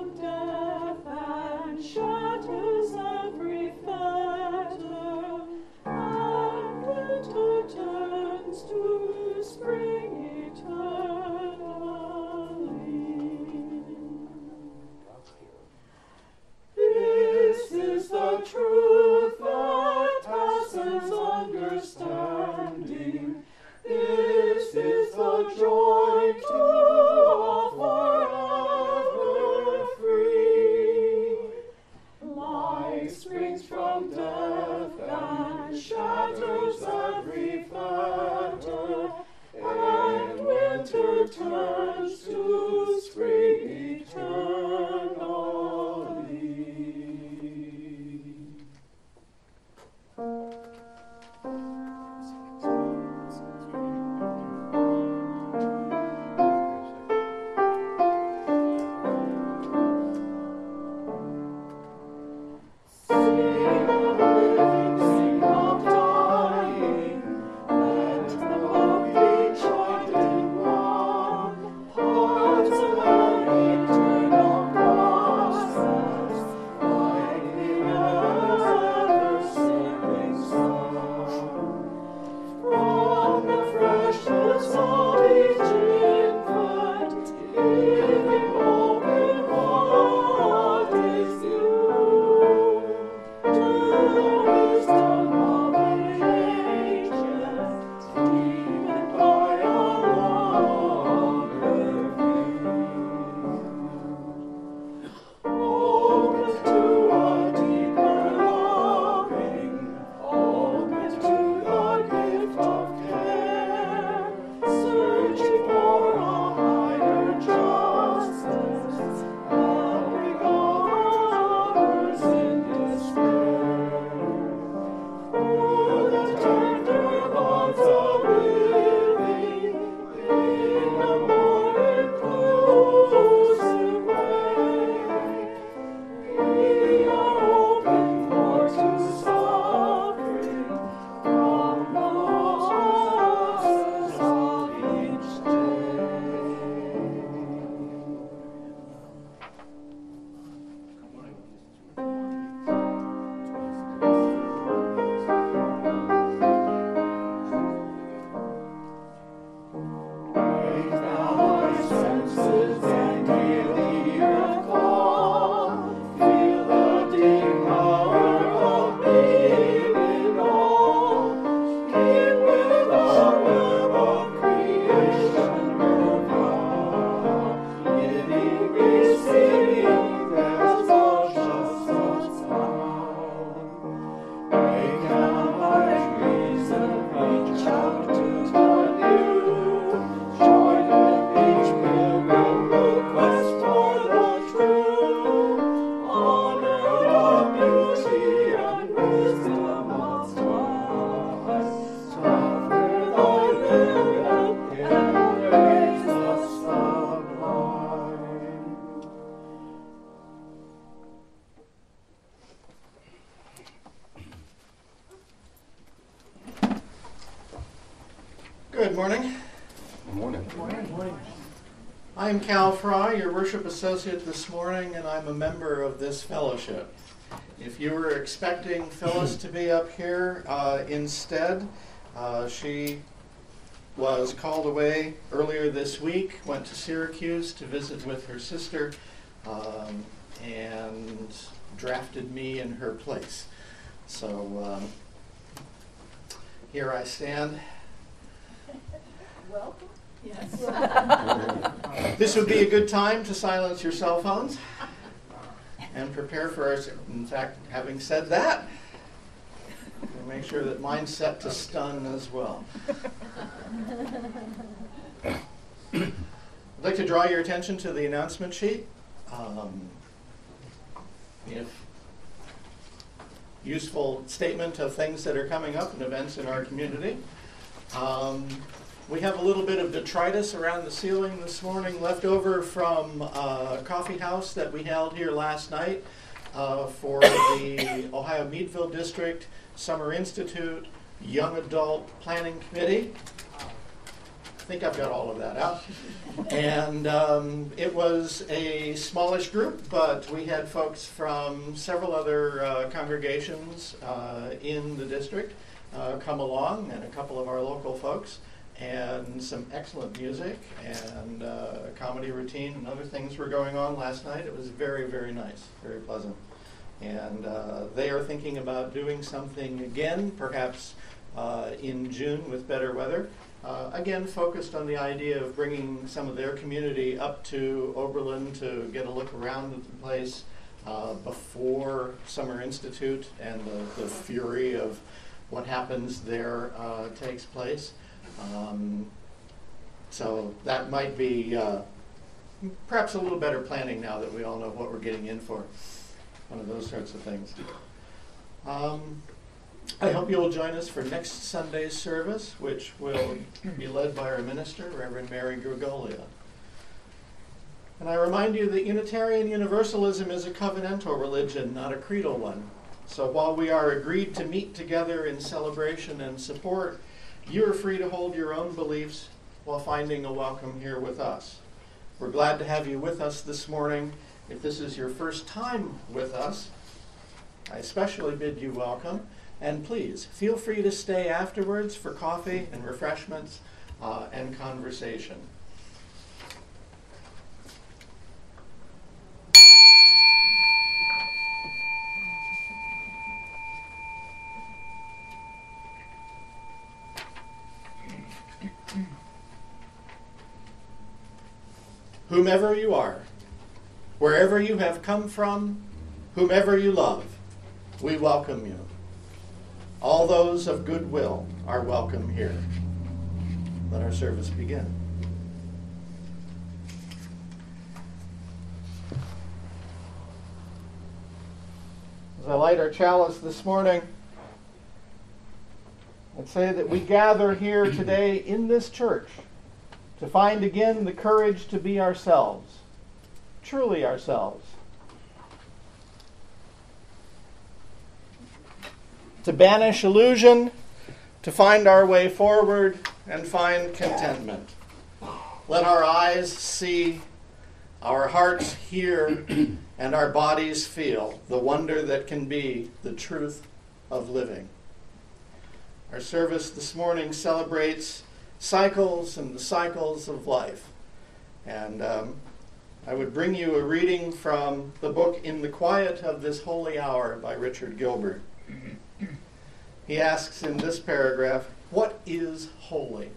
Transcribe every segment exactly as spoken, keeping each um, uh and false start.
Good morning. Good morning. Good morning. Good morning. I'm Cal Fry, your worship associate this morning, and I'm a member of this fellowship. If you were expecting Phyllis to be up here, uh, instead, uh, she was called away earlier this week, went to Syracuse to visit with her sister, um, and drafted me in her place. So um, here I stand. Welcome. Yes. This would be a good time to silence your cell phones and prepare for us. In fact, having said that, we'll make sure that mine's set to stun as well. I'd like to draw your attention to the announcement sheet. Um, if useful statement of things that are coming up and events in our community. Um, We have a little bit of detritus around the ceiling this morning left over from uh, a coffee house that we held here last night uh, for the Ohio Meadville District Summer Institute Young Adult Planning Committee. think I've got all of that out. And um, it was a smallish group, but we had folks from several other uh, congregations uh, in the district uh, come along, and a couple of our local folks, and some excellent music, and uh, a comedy routine and other things were going on last night. It was very, very nice, very pleasant. And uh, they are thinking about doing something again, perhaps uh, in June with better weather. Uh, again, focused on the idea of bringing some of their community up to Oberlin to get a look around at the place uh, before Summer Institute and the, the fury of what happens there uh, takes place. Um, so that might be uh, perhaps a little better planning now that we all know what we're getting in for. One of those sorts of things. Um, I hope you'll join us for next Sunday's service, which will be led by our minister, Reverend Mary Gregolia. And I remind you that Unitarian Universalism is a covenantal religion, not a creedal one. So while we are agreed to meet together in celebration and support, you are free to hold your own beliefs while finding a welcome here with us. We're glad to have you with us this morning. If this is your first time with us, I especially bid you welcome. And please, feel free to stay afterwards for coffee and refreshments uh, and conversation. Whomever you are, wherever you have come from, whomever you love, we welcome you. All those of goodwill are welcome here. Let our service begin. As I light our chalice this morning, I'd say that we gather here today in this church to find again the courage to be ourselves, truly ourselves. To banish illusion, to find our way forward, and find contentment. Let our eyes see, our hearts hear, and our bodies feel the wonder that can be the truth of living. Our service this morning celebrates cycles and the cycles of life. And um, I would bring you a reading from the book In the Quiet of This Holy Hour by Richard Gilbert. He asks in this paragraph, what is holy?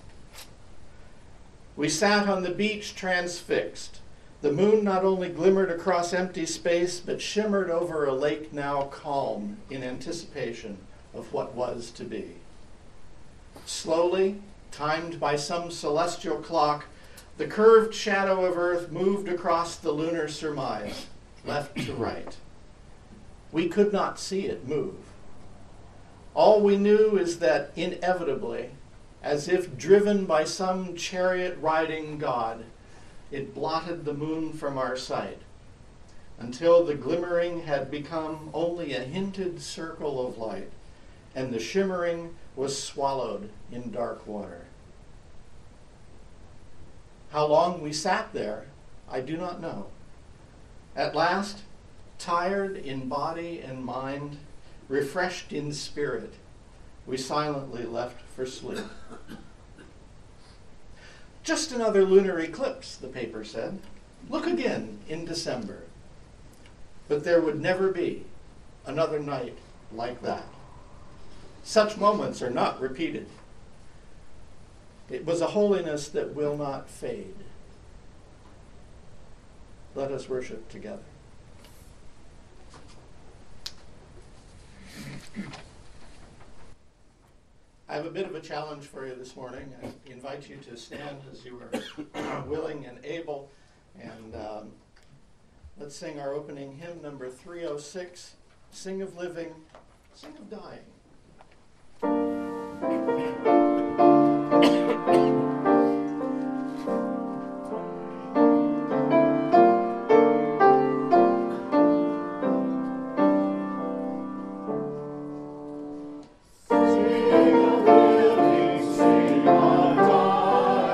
We sat on the beach transfixed. The moon not only glimmered across empty space, but shimmered over a lake now calm in anticipation of what was to be. Slowly, timed by some celestial clock, the curved shadow of Earth moved across the lunar surmise, left to right. We could not see it move. All we knew is that inevitably, as if driven by some chariot-riding god, it blotted the moon from our sight, until the glimmering had become only a hinted circle of light, and the shimmering was swallowed in dark water. How long we sat there, I do not know. At last, tired in body and mind, refreshed in spirit, we silently left for sleep. Just another lunar eclipse, the paper said. Look again in December. But there would never be another night like that. Such moments are not repeated. It was a holiness that will not fade. Let us worship together. I have a bit of a challenge for you this morning. I invite you to stand as you are willing and able, and um, let's sing our opening hymn, number three oh six, Sing of Living, Sing of Dying. Sing of living, sing of dying.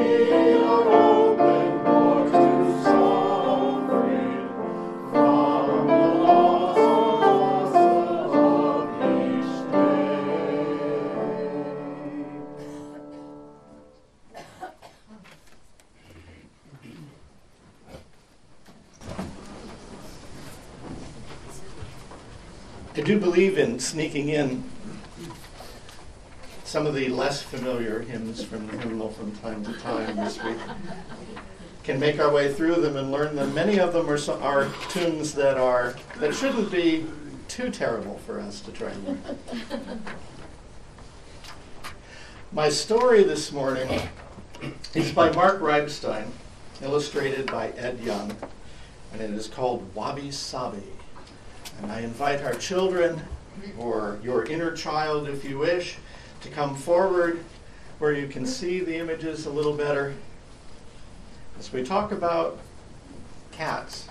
I do believe in sneaking in some of the less familiar hymns from the hymnal from time to time this week. Can make our way through them and learn them. Many of them are, so, are tunes that are that shouldn't be too terrible for us to try and learn. My story this morning is by Mark Reibstein, illustrated by Ed Young, and it is called Wabi Sabi. And I invite our children, or your inner child if you wish, to come forward where you can see the images a little better as we talk about cats.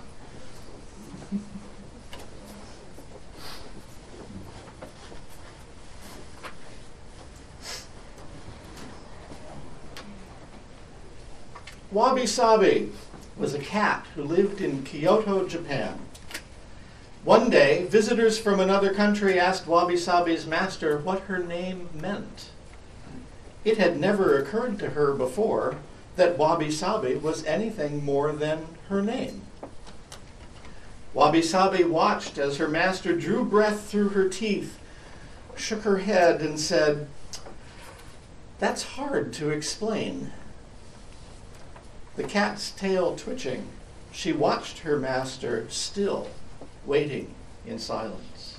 Wabi Sabi was a cat who lived in Kyoto, Japan. One day, visitors from another country asked Wabi Sabi's master what her name meant. It had never occurred to her before that Wabi Sabi was anything more than her name. Wabi Sabi watched as her master drew breath through her teeth, shook her head, and said, "That's hard to explain." The cat's tail twitching, she watched her master still, waiting in silence.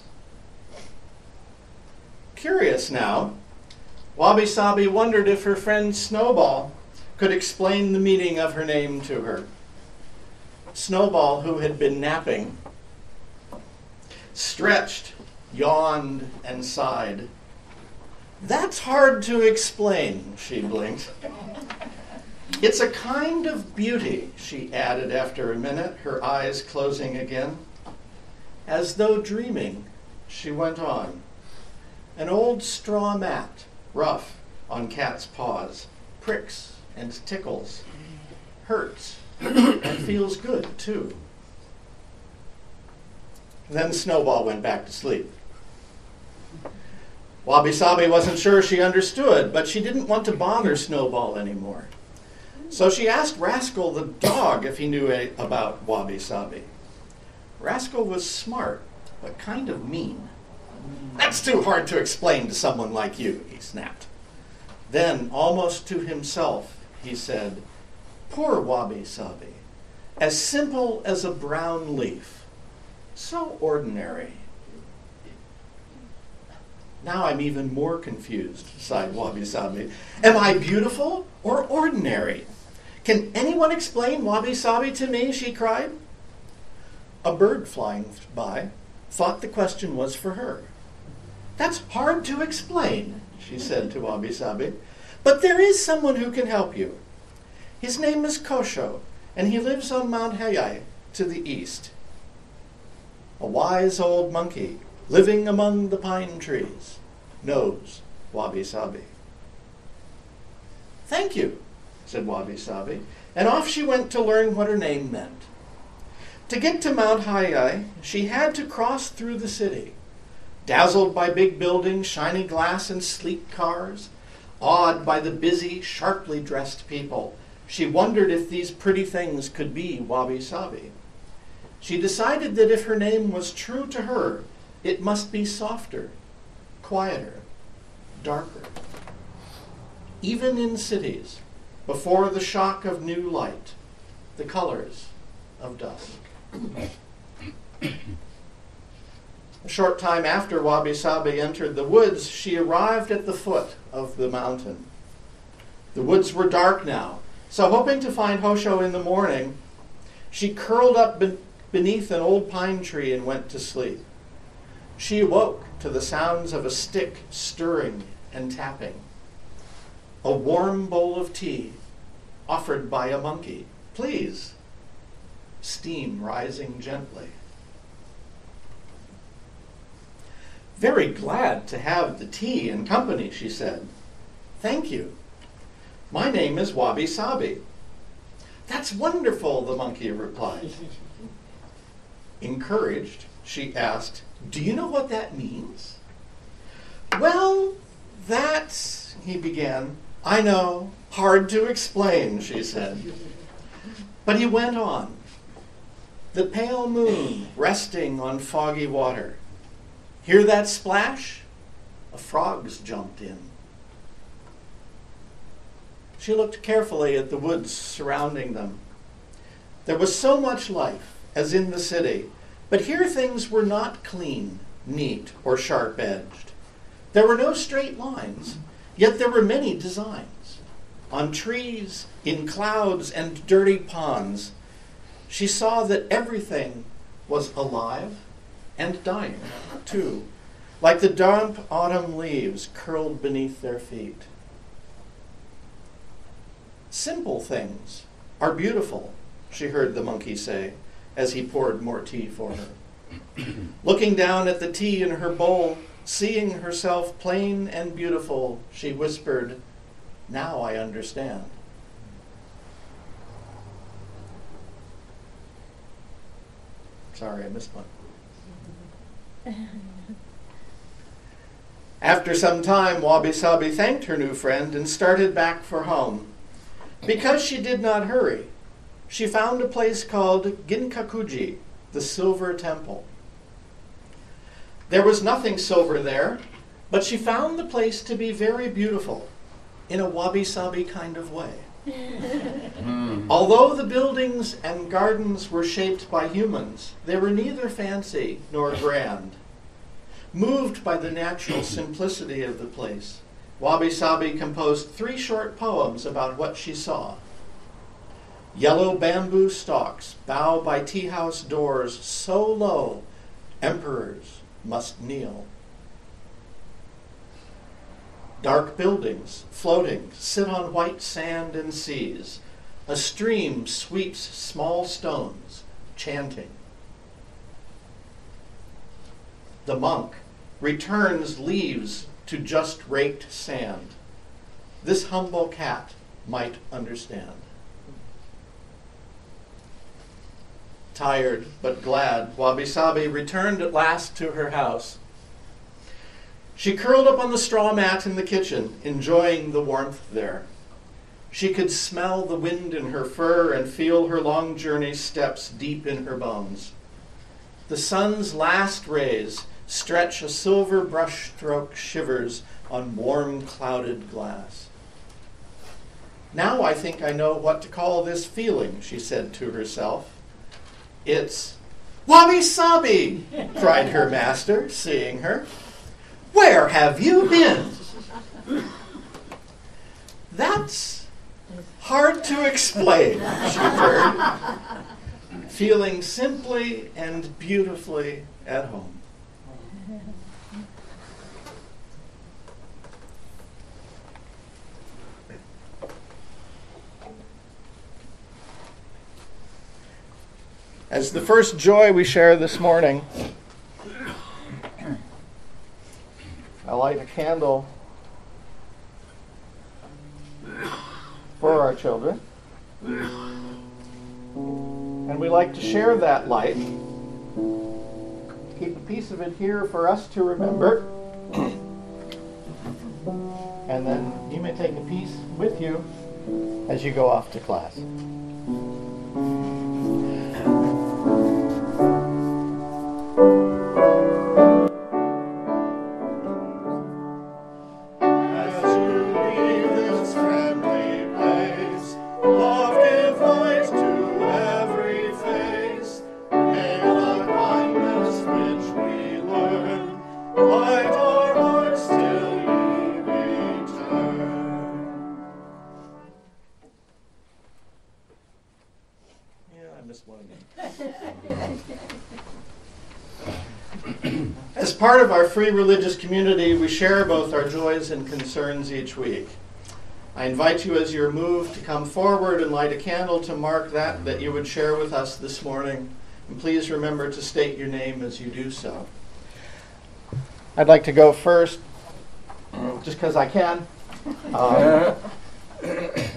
Curious now, Wabi Sabi wondered if her friend Snowball could explain the meaning of her name to her. Snowball, who had been napping, stretched, yawned, and sighed. "That's hard to explain," she blinked. "It's a kind of beauty," she added after a minute, her eyes closing again. As though dreaming, she went on. "An old straw mat, rough on cat's paws, pricks and tickles, hurts and feels good too." Then Snowball went back to sleep. Wabi Sabi wasn't sure she understood, but she didn't want to bother Snowball anymore. So she asked Rascal the dog if he knew about Wabi Sabi. Rascal was smart, but kind of mean. "That's too hard to explain to someone like you," he snapped. Then, almost to himself, he said, "Poor Wabi Sabi, as simple as a brown leaf, so ordinary." "Now I'm even more confused," sighed Wabi Sabi. "Am I beautiful or ordinary? Can anyone explain Wabi Sabi to me?" she cried. A bird flying by thought the question was for her. "That's hard to explain," she said to Wabi Sabi, "but there is someone who can help you. His name is Kosho, and he lives on Mount Hayai to the east. A wise old monkey living among the pine trees knows Wabi Sabi." "Thank you," said Wabi Sabi, and off she went to learn what her name meant. To get to Mount Hayai, she had to cross through the city. Dazzled by big buildings, shiny glass, and sleek cars, awed by the busy, sharply dressed people, she wondered if these pretty things could be Wabi Sabi. She decided that if her name was true to her, it must be softer, quieter, darker. Even in cities, before the shock of new light, the colors of dusk. A short time after Wabi Sabi entered the woods, she arrived at the foot of the mountain. The woods were dark now, so hoping to find Hosho in the morning, she curled up be- beneath an old pine tree and went to sleep. She awoke to the sounds of a stick stirring and tapping. A warm bowl of tea offered by a monkey. "Please." Steam rising gently. "Very glad to have the tea and company," she said. "Thank you." My name is Wabi Sabi. That's wonderful, the monkey replied. Encouraged, she asked, do you know what that means? Well, that's, he began. I know, hard to explain, she said. But he went on. The pale moon resting on foggy water. Hear that splash? A frog's jumped in. She looked carefully at the woods surrounding them. There was so much life, as in the city, but here things were not clean, neat, or sharp-edged. There were no straight lines, yet there were many designs. On trees, in clouds, and dirty ponds, she saw that everything was alive and dying, too, like the damp autumn leaves curled beneath their feet. Simple things are beautiful, she heard the monkey say as he poured more tea for her. Looking down at the tea in her bowl, seeing herself plain and beautiful, she whispered, now I understand. Sorry, I missed one. After some time, Wabi Sabi thanked her new friend and started back for home. Because she did not hurry, she found a place called Ginkakuji, the Silver Temple. There was nothing silver there, but she found the place to be very beautiful, in a wabi-sabi kind of way. Mm. Although the buildings and gardens were shaped by humans, they were neither fancy nor grand. Moved by the natural simplicity of the place, Wabi Sabi composed three short poems about what she saw. Yellow bamboo stalks bow by tea house doors so low, emperors must kneel. Dark buildings, floating, sit on white sand and seas. A stream sweeps small stones, chanting. The monk returns leaves to just raked sand. This humble cat might understand. Tired but glad, Wabi Sabi returned at last to her house. She curled up on the straw mat in the kitchen, enjoying the warmth there. She could smell the wind in her fur and feel her long journey steps deep in her bones. The sun's last rays stretch a silver brushstroke shivers on warm clouded glass. Now I think I know what to call this feeling, she said to herself. It's Wabi Sabi, cried her master, seeing her. Where have you been? That's hard to explain, she purred, feeling simply and beautifully at home. As the first joy we share this morning, I light a candle for our children. And we like to share that light. Keep a piece of it here for us to remember. And then you may take a piece with you as you go off to class. As part of our free religious community, we share both our joys and concerns each week. I invite you as you're moved to come forward and light a candle to mark that that you would share with us this morning. And please remember to state your name as you do so. I'd like to go first, just because I can. Um,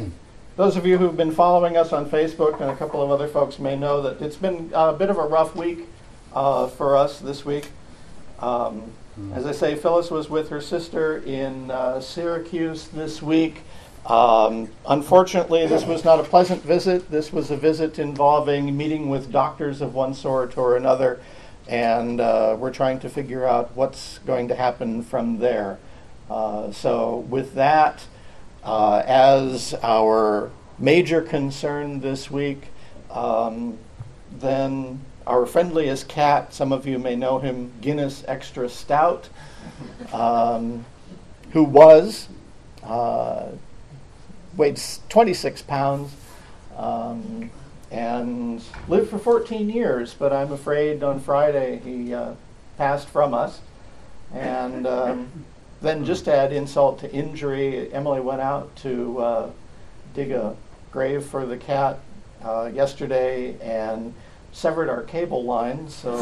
those of you who've been following us on Facebook, and a couple of other folks may know that it's been a bit of a rough week uh, for us this week. Um, as I say, Phyllis was with her sister in uh, Syracuse this week. Um, unfortunately, this was not a pleasant visit. This was a visit involving meeting with doctors of one sort or another, and uh, we're trying to figure out what's going to happen from there. Uh, so with that, uh, as our major concern this week, um, then our friendliest cat, some of you may know him, Guinness Extra Stout, um, who was, uh, weighed twenty-six pounds, um, and lived for fourteen years, but I'm afraid on Friday he uh, passed from us. And um, then just to add insult to injury, Emily went out to uh, dig a grave for the cat uh, yesterday and severed our cable line. So,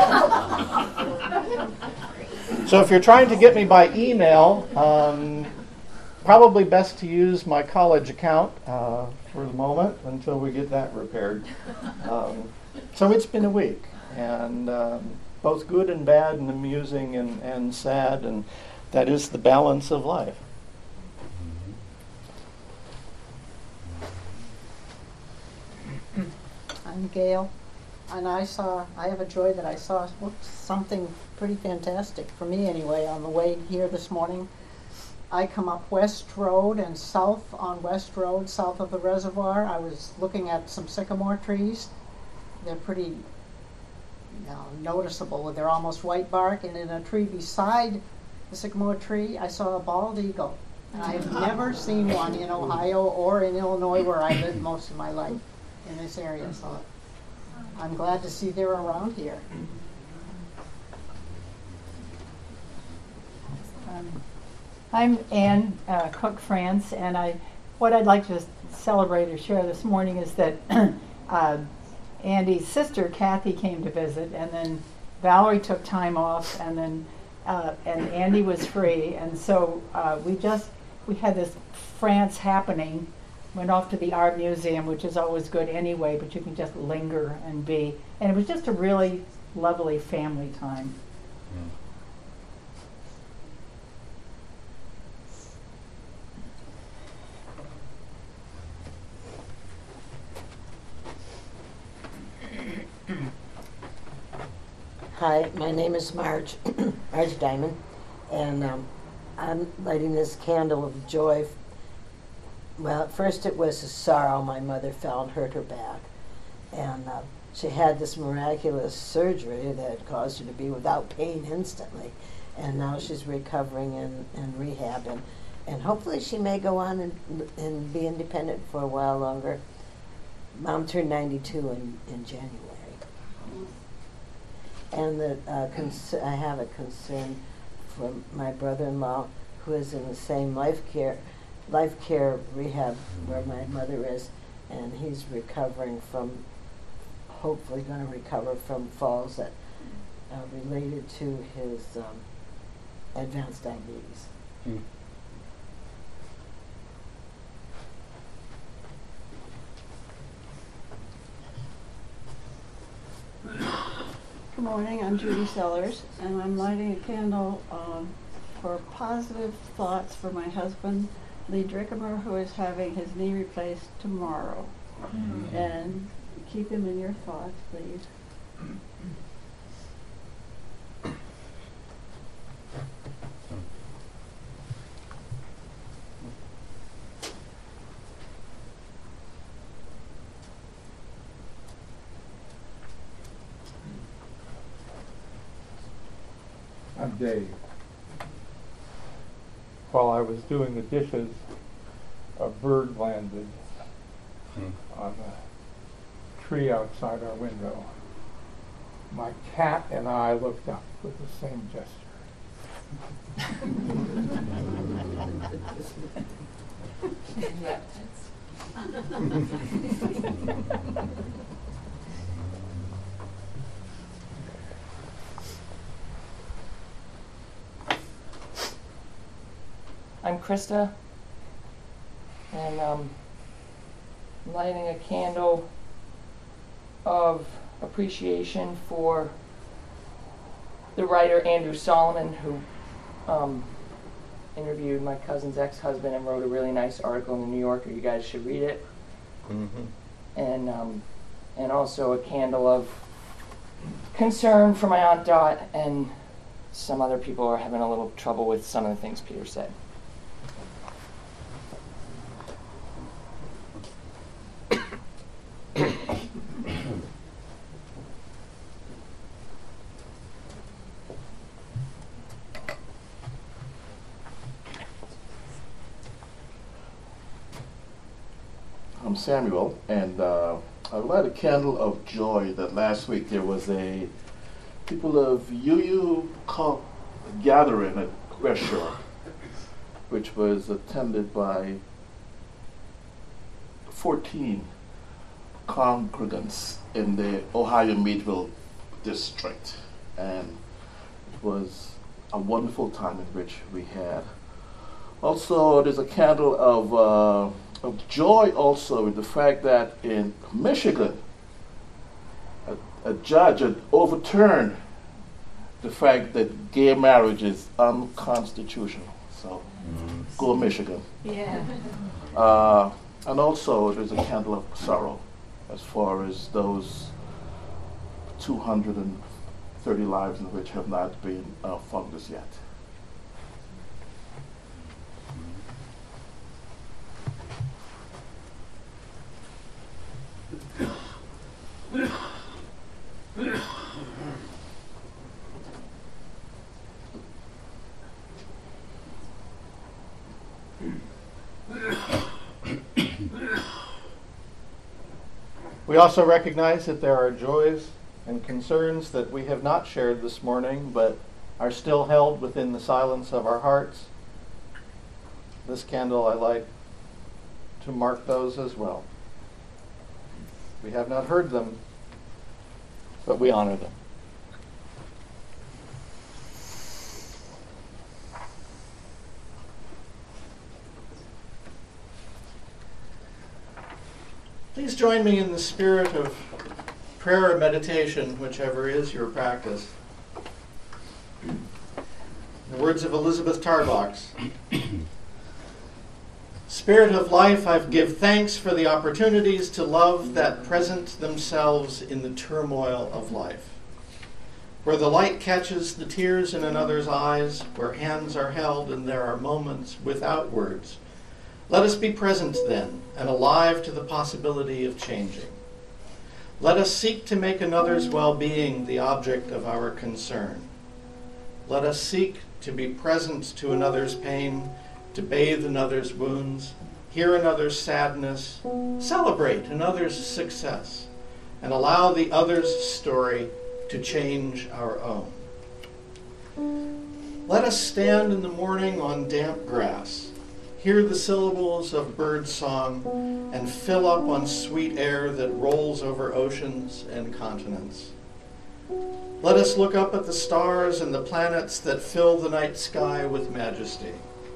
so if you're trying to get me by email, um, probably best to use my college account uh, for the moment until we get that repaired. Um, so it's been a week, and um, both good and bad and amusing and, and sad, and that is the balance of life. I'm Gail, and I saw, I have a joy that I saw something pretty fantastic, for me anyway, on the way here this morning. I come up West Road and south on West Road, south of the reservoir. I was looking at some sycamore trees. They're pretty you know, noticeable. They're almost white bark, and in a tree beside the sycamore tree, I saw a bald eagle. And I've never seen one in Ohio or in Illinois, where I lived most of my life in this area. So I'm glad to see they're around here. Um, I'm Ann uh, Cook France, and I, what I'd like to celebrate or share this morning is that uh, Andy's sister Kathy came to visit, and then Valerie took time off, and then uh, and Andy was free, and so uh, we just we had this France happening. Went off to the art museum, which is always good anyway, but you can just linger and be, and it was just a really lovely family time. Hi, my name is Marge, Marge Diamond, and um, I'm lighting this candle of joy. Well, at first it was a sorrow. My mother fell and hurt her back, and uh, she had this miraculous surgery that caused her to be without pain instantly, and now she's recovering in, in rehab, and, and hopefully she may go on and, and be independent for a while longer. Mom turned ninety-two in, in January. And the, uh, cons- I have a concern for my brother-in-law, who is in the same life care, life care rehab where my mother is, and he's recovering from, hopefully going to recover from falls that are related to his um, advanced diabetes. Mm. Good morning, I'm Judy Sellers, and I'm lighting a candle um, for positive thoughts for my husband, Lee Drickamer, who is having his knee replaced tomorrow. Mm-hmm. And keep him in your thoughts, please. I'm Dave. While I was doing the dishes, a bird landed hmm. on the tree outside our window. My cat and I looked up with the same gesture. I'm Krista, and um, I'm lighting a candle of appreciation for the writer Andrew Solomon, who um, interviewed my cousin's ex-husband and wrote a really nice article in the New Yorker. You guys should read it. Mm-hmm. And um, and also a candle of concern for my Aunt Dot, and some other people are having a little trouble with some of the things Peter said. I'm Samuel, and uh, I light a candle of joy that last week there was a people of U U call gathering at West Shore, which was attended by fourteen congregants in the Ohio Meadville district, and it was a wonderful time in which we had. Also, there's a candle of uh, of joy also in the fact that in Michigan, a, a judge had overturned the fact that gay marriage is unconstitutional. So, go Michigan. Yeah. Uh, and also, there's a candle of sorrow as far as those two hundred thirty lives in which have not been uh, found as yet. We also recognize that there are joys and concerns that we have not shared this morning, but are still held within the silence of our hearts. This candle I light to mark those as well. We have not heard them, but we honor them. Please join me in the spirit of prayer or meditation, whichever is your practice. The words of Elizabeth Tarbox. Spirit of life, I give thanks for the opportunities to love that present themselves in the turmoil of life. Where the light catches the tears in another's eyes, where hands are held and there are moments without words. Let us be present then, and alive to the possibility of changing. Let us seek to make another's well-being the object of our concern. Let us seek to be present to another's pain, to bathe another's wounds, hear another's sadness, celebrate another's success, and allow the other's story to change our own. Let us stand in the morning on damp grass, hear the syllables of bird song, and fill up on sweet air that rolls over oceans and continents. Let us look up at the stars and the planets that fill the night sky with majesty.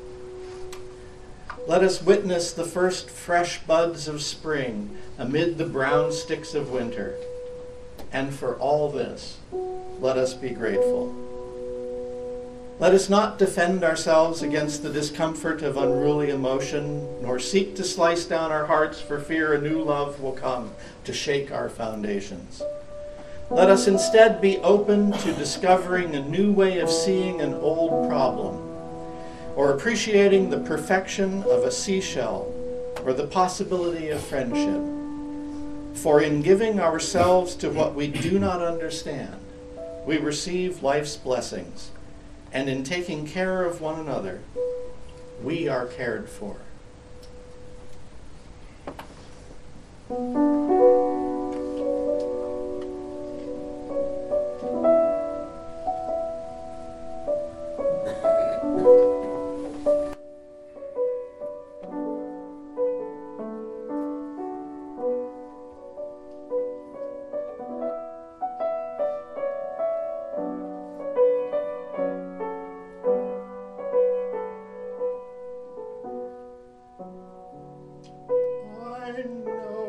Let us witness the first fresh buds of spring amid the brown sticks of winter. And for all this, let us be grateful. Let us not defend ourselves against the discomfort of unruly emotion, nor seek to slice down our hearts for fear a new love will come to shake our foundations. Let us instead be open to discovering a new way of seeing an old problem, or appreciating the perfection of a seashell, or the possibility of friendship. For in giving ourselves to what we do not understand, we receive life's blessings, and in taking care of one another, we are cared for. I know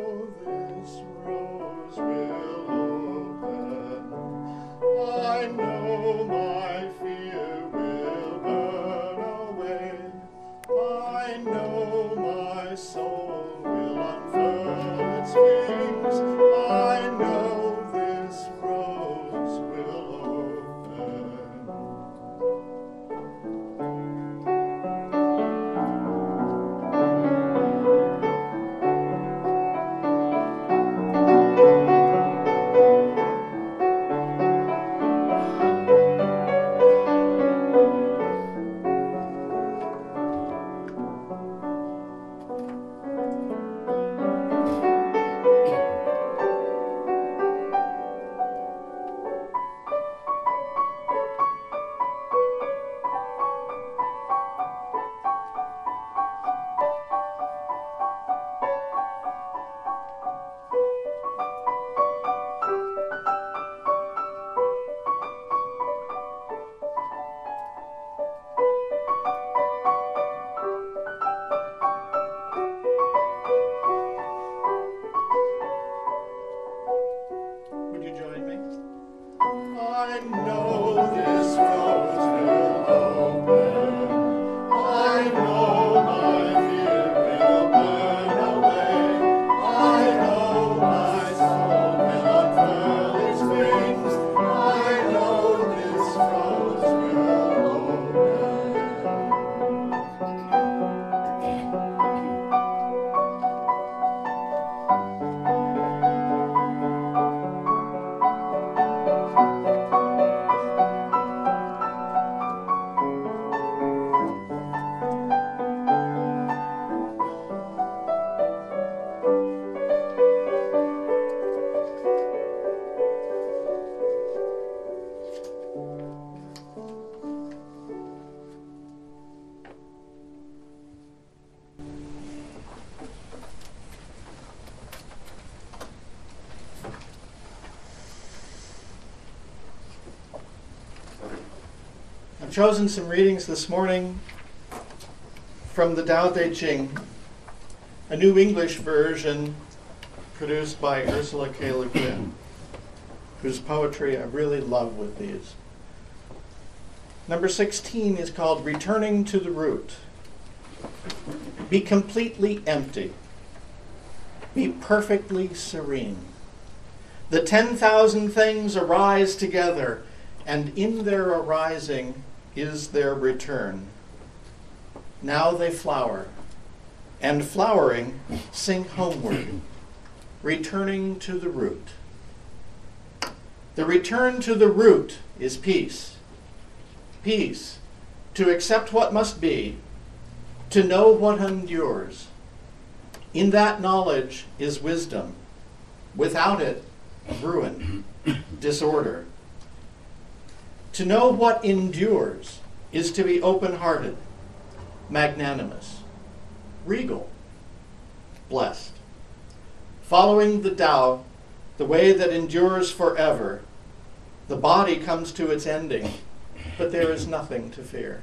I've chosen some readings this morning from the Tao Te Ching, a New English version produced by Ursula K. Le Guin, whose poetry I really love with these. Number sixteen is called Returning to the Root. Be completely empty. Be perfectly serene. The ten thousand things arise together, and in their arising is their return. Now they flower, and flowering sink homeward, returning to the root. The return to the root is peace. Peace, to accept what must be, to know what endures. In that knowledge is wisdom. Without it, ruin, disorder. To know what endures is to be open-hearted, magnanimous, regal, blessed. Following the Tao, the way that endures forever, the body comes to its ending, but there is nothing to fear.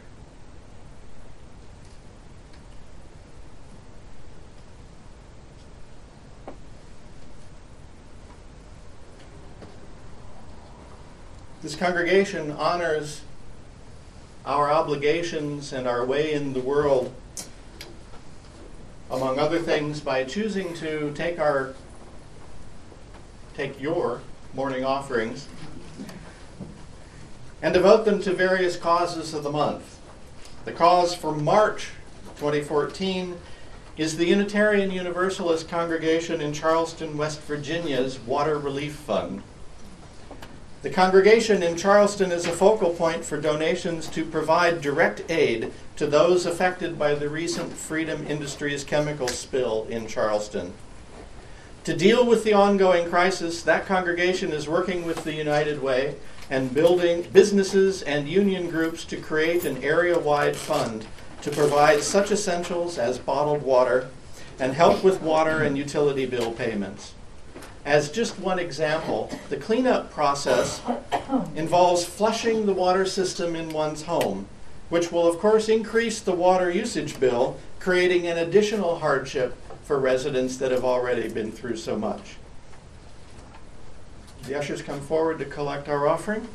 This congregation honors our obligations and our way in the world, among other things, by choosing to take our, take your morning offerings and devote them to various causes of the month. The cause for March twenty fourteen is the Unitarian Universalist congregation in Charleston, West Virginia's Water Relief Fund. The congregation in Charleston is a focal point for donations to provide direct aid to those affected by the recent Freedom Industries chemical spill in Charleston. To deal with the ongoing crisis, that congregation is working with the United Way and building businesses and union groups to create an area-wide fund to provide such essentials as bottled water and help with water and utility bill payments. As just one example, the cleanup process involves flushing the water system in one's home, which will of course increase the water usage bill, creating an additional hardship for residents that have already been through so much. The ushers come forward to collect our offering.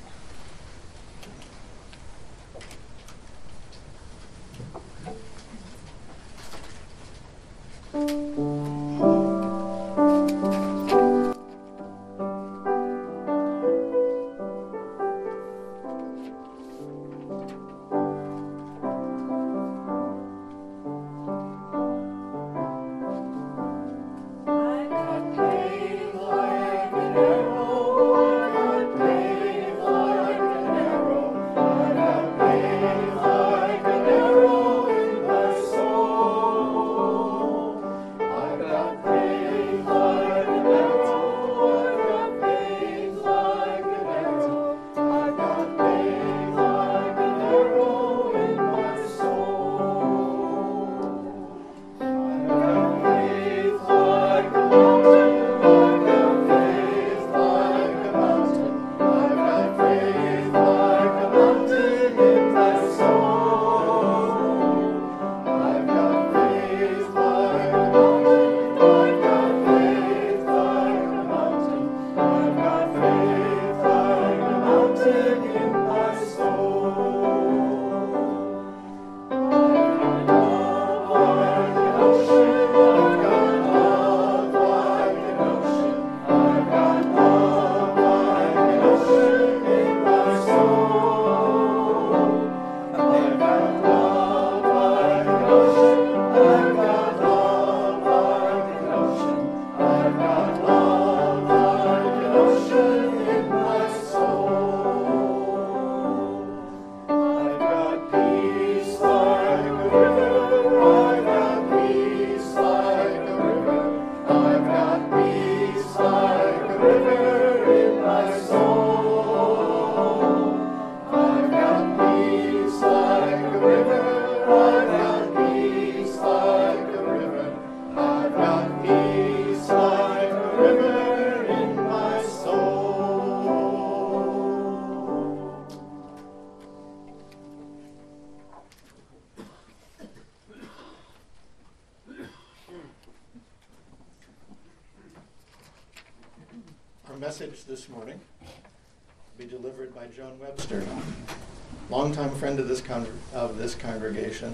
message this morning will be delivered by Joan Webster, longtime friend of this con- of this congregation,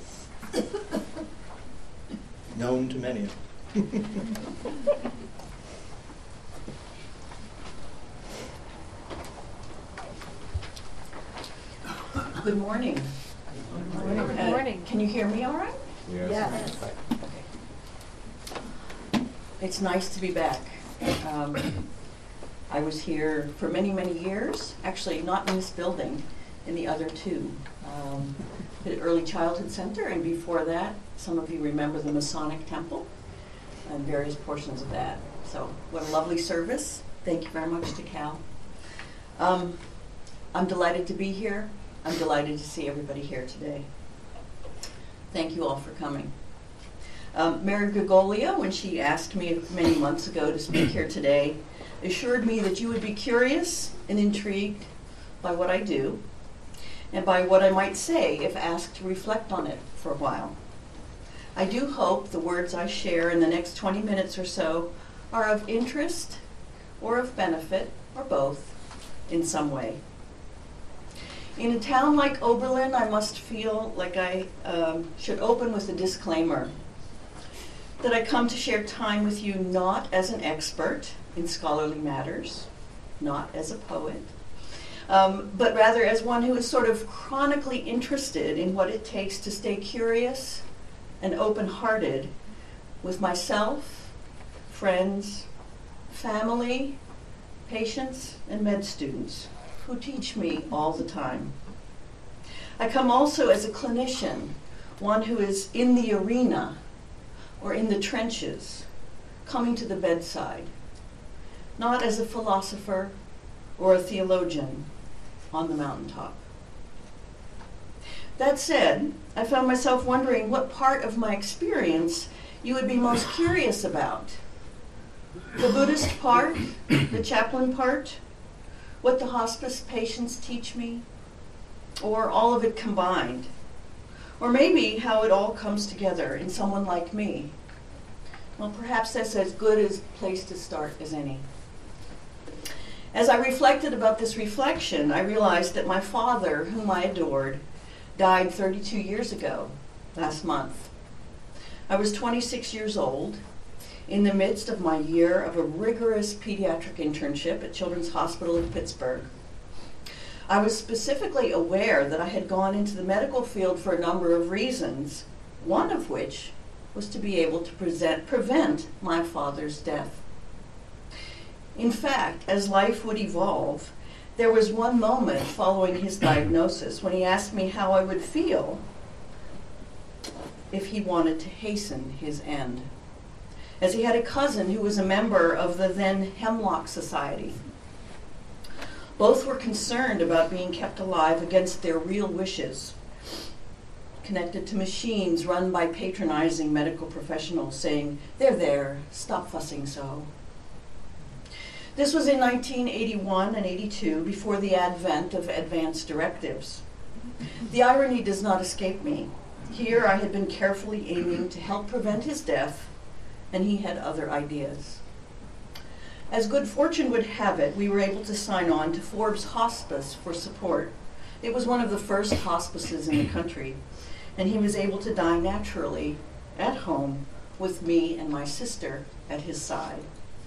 known to many. Good morning. Good morning. Uh, morning. Can you hear me all right? Yes. It's nice to be back. Um, I was here for many, many years, actually not in this building, in the other two. Um, the Early Childhood Center, and before that, some of you remember the Masonic Temple and various portions of that. So what a lovely service. Thank you very much to Cal. Um, I'm delighted to be here. I'm delighted to see everybody here today. Thank you all for coming. Um, Mary Gregolia, when she asked me many months ago to speak here today, assured me that you would be curious and intrigued by what I do and by what I might say if asked to reflect on it for a while. I do hope the words I share in the next twenty minutes or so are of interest or of benefit, or both, in some way. In a town like Oberlin, I must feel like I um, should open with a disclaimer that I come to share time with you not as an expert in scholarly matters, not as a poet, um, but rather as one who is sort of chronically interested in what it takes to stay curious and open-hearted with myself, friends, family, patients, and med students who teach me all the time. I come also as a clinician, one who is in the arena or in the trenches, coming to the bedside, not as a philosopher or a theologian on the mountaintop. That said, I found myself wondering what part of my experience you would be most curious about. The Buddhist part, the chaplain part, what the hospice patients teach me, or all of it combined. Or maybe how it all comes together in someone like me. Well, perhaps that's as good a place to start as any. As I reflected about this reflection, I realized that my father, whom I adored, died thirty-two years ago, last month. I was twenty-six years old, in the midst of my year of a rigorous pediatric internship at Children's Hospital of Pittsburgh. I was specifically aware that I had gone into the medical field for a number of reasons, one of which was to be able to present, prevent my father's death. In fact, as life would evolve, there was one moment following his diagnosis when he asked me how I would feel if he wanted to hasten his end, as he had a cousin who was a member of the then Hemlock Society. Both were concerned about being kept alive against their real wishes, connected to machines run by patronizing medical professionals saying, "They're there, stop fussing so." This was in nineteen eighty-one and eighty-two, before the advent of advanced directives. The irony does not escape me. Here I had been carefully aiming to help prevent his death, and he had other ideas. As good fortune would have it, we were able to sign on to Forbes Hospice for support. It was one of the first hospices in the country, and he was able to die naturally at home with me and my sister at his side.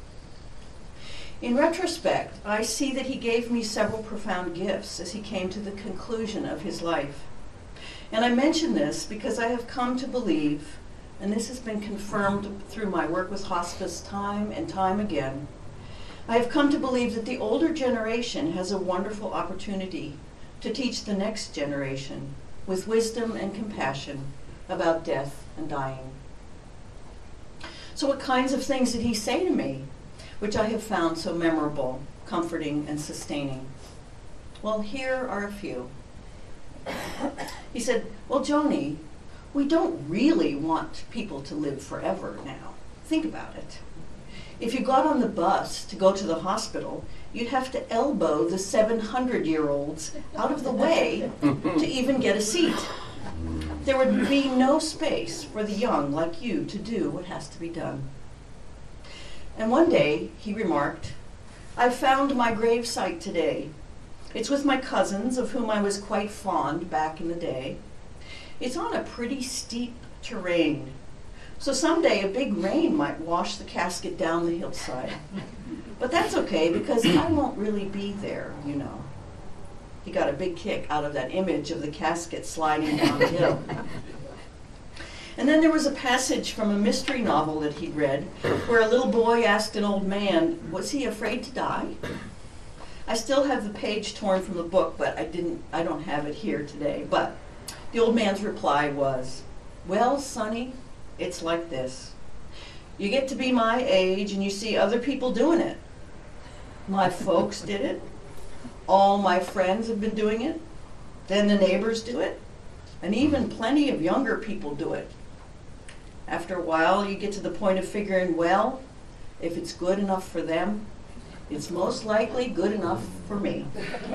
In retrospect, I see that he gave me several profound gifts as he came to the conclusion of his life. And I mention this because I have come to believe, and this has been confirmed through my work with hospice time and time again, I have come to believe that the older generation has a wonderful opportunity to teach the next generation with wisdom and compassion about death and dying. So what kinds of things did he say to me, which I have found so memorable, comforting, and sustaining? Well, here are a few. He said, "Well, Joni, we don't really want people to live forever now. Think about it. If you got on the bus to go to the hospital, you'd have to elbow the seven hundred year olds out of the way to even get a seat. There would be no space for the young like you to do what has to be done." And one day he remarked, I found my gravesite today. It's with my cousins, of whom I was quite fond back in the day. It's on a pretty steep terrain, so someday a big rain might wash the casket down the hillside. But that's okay, because I won't really be there, you know. He got a big kick out of that image of the casket sliding down the hill. And then there was a passage from a mystery novel that he'd read, where a little boy asked an old man, was he afraid to die? I still have the page torn from the book, but I didn't, I don't have it here today. But the old man's reply was, well, Sonny, it's like this. You get to be my age and you see other people doing it. My folks did it. All my friends have been doing it. Then the neighbors do it. And even plenty of younger people do it. After a while, you get to the point of figuring, well, if it's good enough for them, it's most likely good enough for me.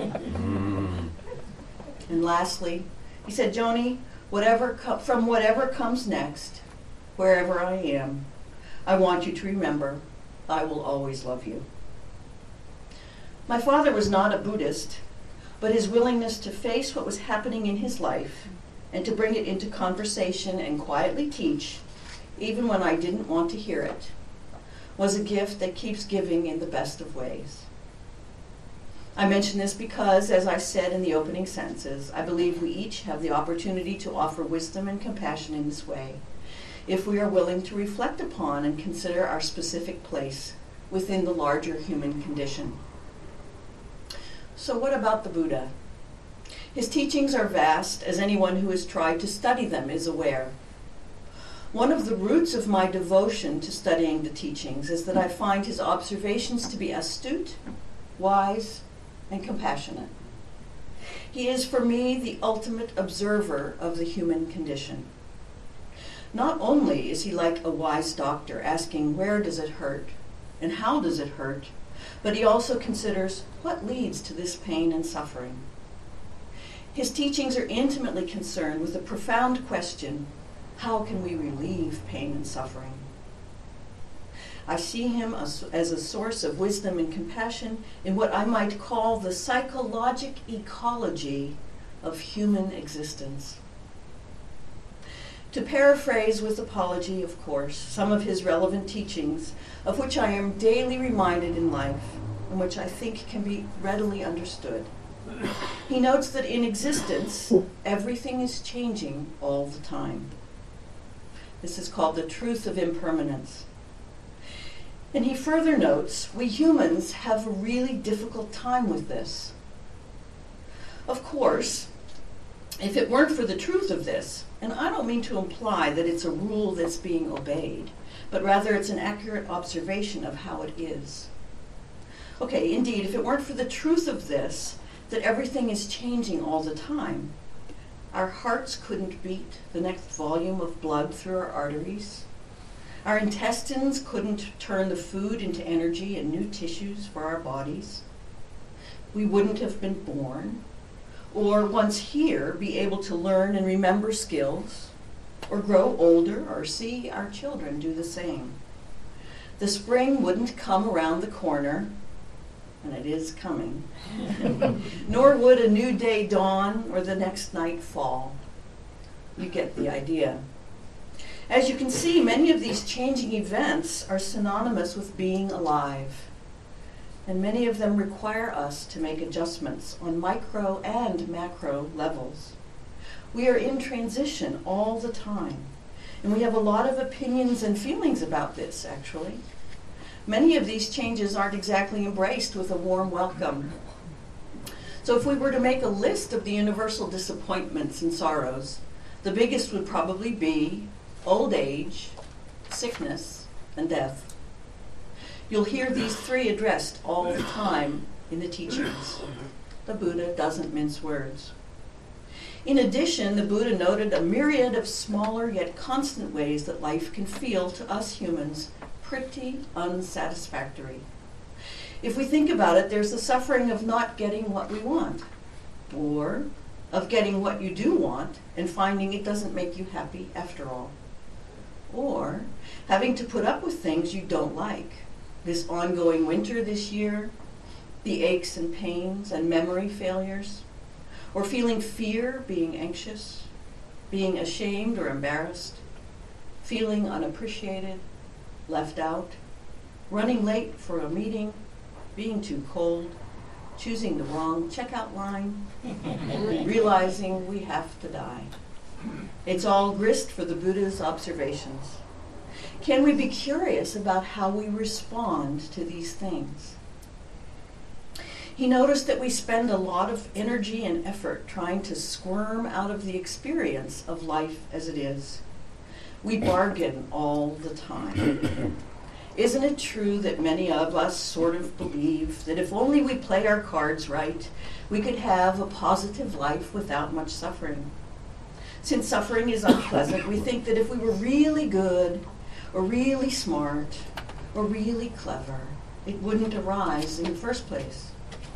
And lastly, he said, Joni, whatever co- from whatever comes next, wherever I am, I want you to remember, I will always love you. My father was not a Buddhist, but his willingness to face what was happening in his life and to bring it into conversation and quietly teach, even when I didn't want to hear it, was a gift that keeps giving in the best of ways. I mention this because, as I said in the opening sentences, I believe we each have the opportunity to offer wisdom and compassion in this way, if we are willing to reflect upon and consider our specific place within the larger human condition. So what about the Buddha? His teachings are vast, as anyone who has tried to study them is aware. One of the roots of my devotion to studying the teachings is that I find his observations to be astute, wise, and compassionate. He is, for me, the ultimate observer of the human condition. Not only is he like a wise doctor asking, where does it hurt and how does it hurt, but he also considers what leads to this pain and suffering. His teachings are intimately concerned with the profound question, how can we relieve pain and suffering? I see him as, as a source of wisdom and compassion in what I might call the psychologic ecology of human existence. To paraphrase with apology, of course, some of his relevant teachings, of which I am daily reminded in life, and which I think can be readily understood. He notes that in existence, everything is changing all the time. This is called the truth of impermanence. And he further notes, we humans have a really difficult time with this. Of course, if it weren't for the truth of this, and I don't mean to imply that it's a rule that's being obeyed, but rather it's an accurate observation of how it is. Okay, indeed, if it weren't for the truth of this, that everything is changing all the time, our hearts couldn't beat the next volume of blood through our arteries. Our intestines couldn't turn the food into energy and new tissues for our bodies. We wouldn't have been born, or once here, be able to learn and remember skills, or grow older, or see our children do the same. The spring wouldn't come around the corner, and it is coming, nor would a new day dawn or the next night fall. You get the idea. As you can see, many of these changing events are synonymous with being alive, and many of them require us to make adjustments on micro and macro levels. We are in transition all the time, and we have a lot of opinions and feelings about this, actually. Many of these changes aren't exactly embraced with a warm welcome. So if we were to make a list of the universal disappointments and sorrows, the biggest would probably be old age, sickness, and death. You'll hear these three addressed all the time in the teachings. The Buddha doesn't mince words. In addition, the Buddha noted a myriad of smaller yet constant ways that life can feel to us humans pretty unsatisfactory. If we think about it, there's the suffering of not getting what we want, or of getting what you do want and finding it doesn't make you happy after all, or having to put up with things you don't like. This ongoing winter this year, the aches and pains and memory failures, or feeling fear, being anxious, being ashamed or embarrassed, feeling unappreciated, left out, running late for a meeting, being too cold, choosing the wrong checkout line, realizing we have to die. It's all grist for the Buddha's observations. Can we be curious about how we respond to these things? He noticed that we spend a lot of energy and effort trying to squirm out of the experience of life as it is. We bargain all the time. Isn't it true that many of us sort of believe that if only we play our cards right, we could have a positive life without much suffering? Since suffering is unpleasant, we think that if we were really good, or really smart, or really clever, it wouldn't arise in the first place.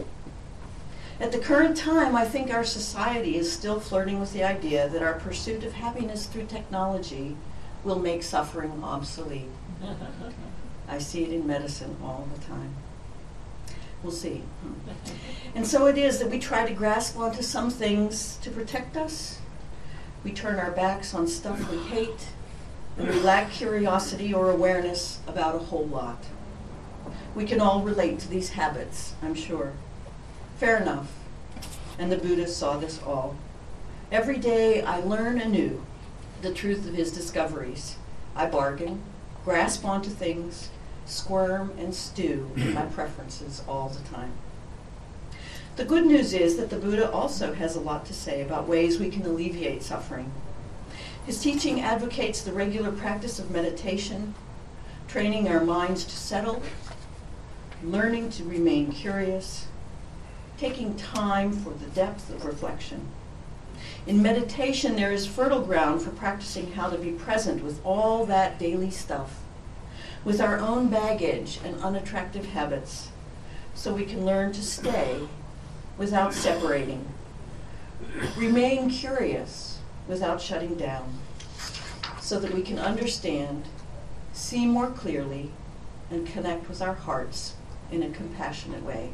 At the current time, I think our society is still flirting with the idea that our pursuit of happiness through technology will make suffering obsolete. I see it in medicine all the time. We'll see. And so it is that we try to grasp onto some things to protect us. We turn our backs on stuff we hate, and we lack curiosity or awareness about a whole lot. We can all relate to these habits, I'm sure. Fair enough. And the Buddha saw this all. Every day I learn anew the truth of his discoveries. I bargain, grasp onto things, squirm and stew in my preferences all the time. The good news is that the Buddha also has a lot to say about ways we can alleviate suffering. His teaching advocates the regular practice of meditation, training our minds to settle, learning to remain curious, taking time for the depth of reflection. In meditation, there is fertile ground for practicing how to be present with all that daily stuff, with our own baggage and unattractive habits, so we can learn to stay without separating, remain curious without shutting down, so that we can understand, see more clearly, and connect with our hearts in a compassionate way.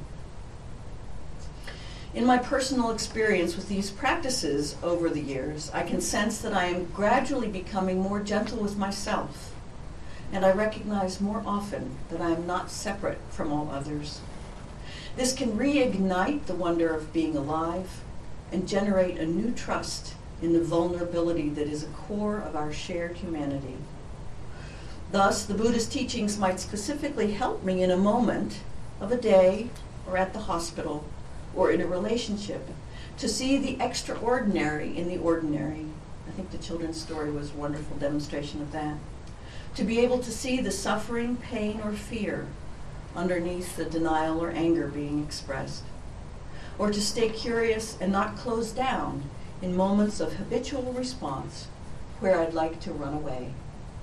In my personal experience with these practices over the years, I can sense that I am gradually becoming more gentle with myself, and I recognize more often that I am not separate from all others. This can reignite the wonder of being alive and generate a new trust in the vulnerability that is a core of our shared humanity. Thus, the Buddha's teachings might specifically help me in a moment of a day or at the hospital or in a relationship to see the extraordinary in the ordinary. I think the children's story was a wonderful demonstration of that. To be able to see the suffering, pain, or fear underneath the denial or anger being expressed. Or to stay curious and not close down in moments of habitual response where I'd like to run away.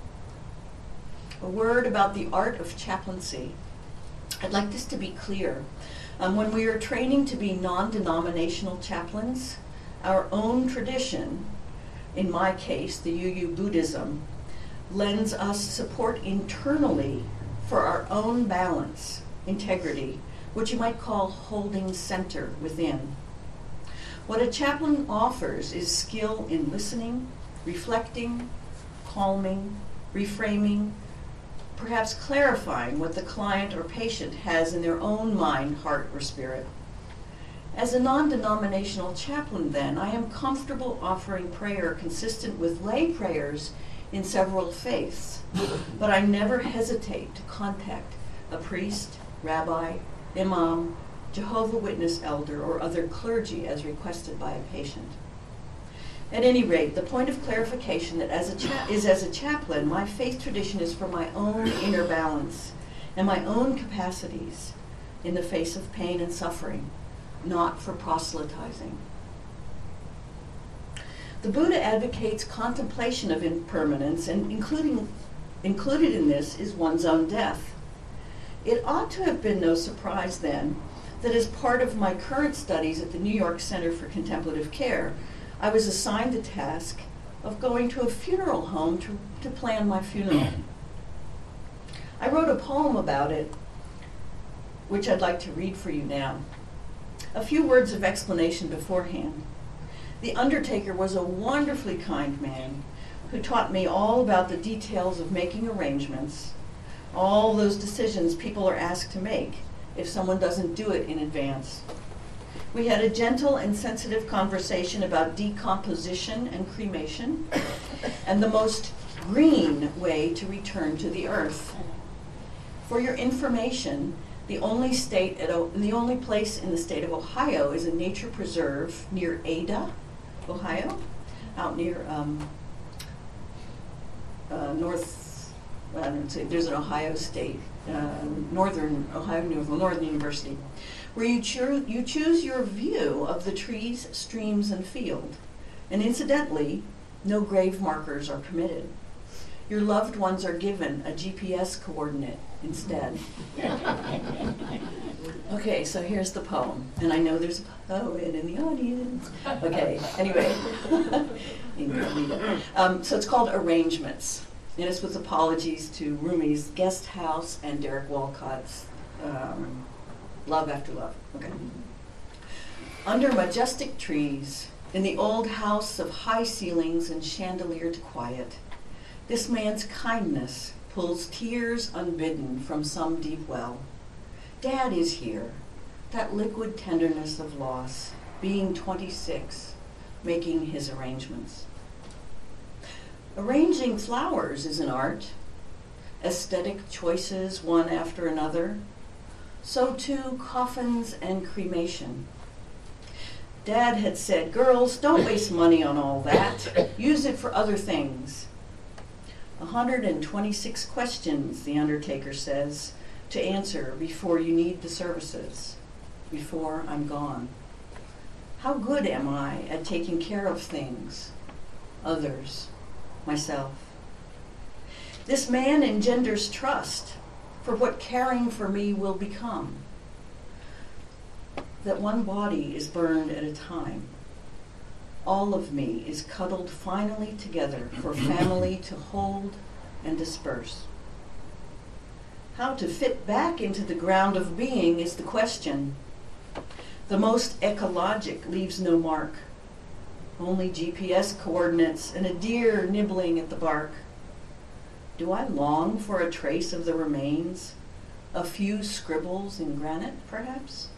A word about the art of chaplaincy. I'd like this to be clear. Um, when we are training to be non-denominational chaplains, our own tradition, in my case, the U U Buddhism, lends us support internally for our own balance, integrity, which you might call holding center within. What a chaplain offers is skill in listening, reflecting, calming, reframing, perhaps clarifying what the client or patient has in their own mind, heart, or spirit. As a non-denominational chaplain, then, I am comfortable offering prayer consistent with lay prayers in several faiths, but I never hesitate to contact a priest, rabbi, imam, Jehovah Witness elder, or other clergy as requested by a patient. At any rate, the point of clarification that as a cha- is as a chaplain, my faith tradition is for my own inner balance and my own capacities in the face of pain and suffering, not for proselytizing. The Buddha advocates contemplation of impermanence, and including, included in this is one's own death. It ought to have been no surprise then that as part of my current studies at the New York Center for Contemplative Care, I was assigned the task of going to a funeral home to, to plan my funeral. I wrote a poem about it which I'd like to read for you now. A few words of explanation beforehand. The undertaker was a wonderfully kind man who taught me all about the details of making arrangements, all those decisions people are asked to make if someone doesn't do it in advance. We had a gentle and sensitive conversation about decomposition and cremation and the most green way to return to the earth. For your information, the only state at o- the only place in the state of Ohio is a nature preserve near Ada, Ohio, out near um, uh, North. Well, I don't say there's an Ohio State, uh, Northern Ohio Northern University, where you choose you choose your view of the trees, streams, and field, and incidentally, no grave markers are permitted. Your loved ones are given a G P S coordinate instead. Okay, so here's the poem, and I know there's a poet in the audience. Okay, anyway, um, so it's called Arrangements, and it's with apologies to Rumi's Guest House and Derek Walcott's um, Love After Love. Okay. Under majestic trees, in the old house of high ceilings and chandeliered quiet, this man's kindness pulls tears unbidden from some deep well. Dad is here, that liquid tenderness of loss, being twenty-six, making his arrangements. Arranging flowers is an art, aesthetic choices one after another. So too coffins and cremation. Dad had said, girls, don't waste money on all that. Use it for other things. one hundred twenty-six questions, the undertaker says, to answer before you need the services, before I'm gone. How good am I at taking care of things, others, myself? This man engenders trust for what caring for me will become. That one body is burned at a time. All of me is cuddled finally together for family to hold and disperse. How to fit back into the ground of being is the question. The most ecologic leaves no mark, only G P S coordinates and a deer nibbling at the bark. Do I long for a trace of the remains? A few scribbles in granite, perhaps?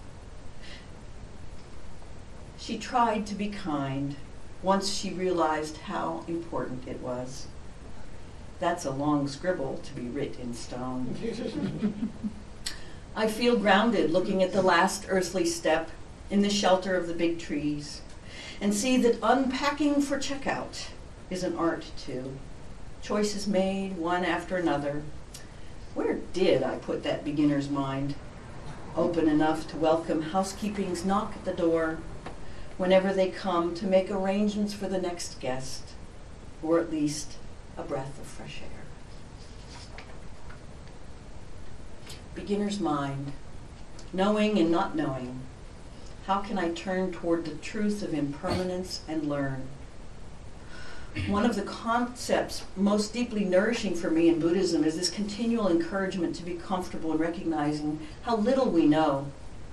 She tried to be kind once she realized how important it was. That's a long scribble to be writ in stone. I feel grounded looking at the last earthly step in the shelter of the big trees and see that unpacking for checkout is an art too. Choices made one after another. Where did I put that beginner's mind? Open enough to welcome housekeeping's knock at the door whenever they come to make arrangements for the next guest, or at least a breath of fresh air. Beginner's mind, knowing and not knowing. How can I turn toward the truth of impermanence and learn? One of the concepts most deeply nourishing for me in Buddhism is this continual encouragement to be comfortable in recognizing how little we know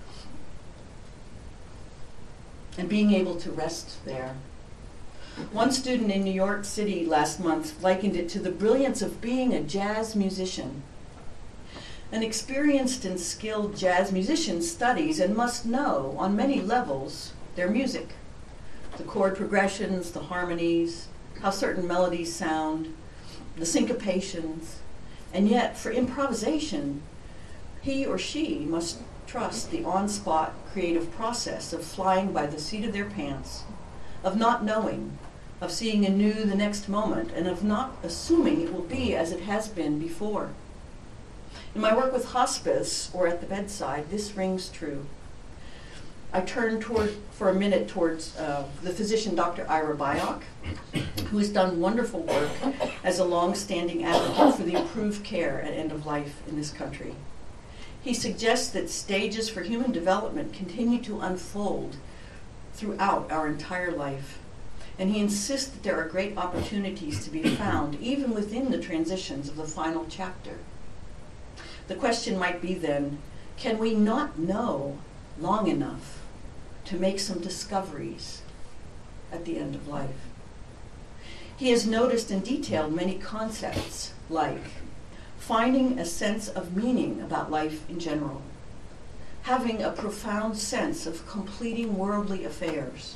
and being able to rest there. One student in New York City last month likened it to the brilliance of being a jazz musician. An experienced and skilled jazz musician studies and must know, on many levels, their music. The chord progressions, the harmonies, how certain melodies sound, the syncopations. And yet, for improvisation, he or she must trust the on-spot creative process of flying by the seat of their pants, of not knowing, of seeing anew the next moment, and of not assuming it will be as it has been before. In my work with hospice or at the bedside, this rings true. I turn toward, for a minute towards uh, the physician, Doctor Ira Byock, who has done wonderful work as a long-standing advocate for the improved care at end of life in this country. He suggests that stages for human development continue to unfold throughout our entire life. And he insists that there are great opportunities to be found even within the transitions of the final chapter. The question might be then, Can we not know long enough to make some discoveries at the end of life? He has noticed and detailed many concepts like finding a sense of meaning about life in general, having a profound sense of completing worldly affairs,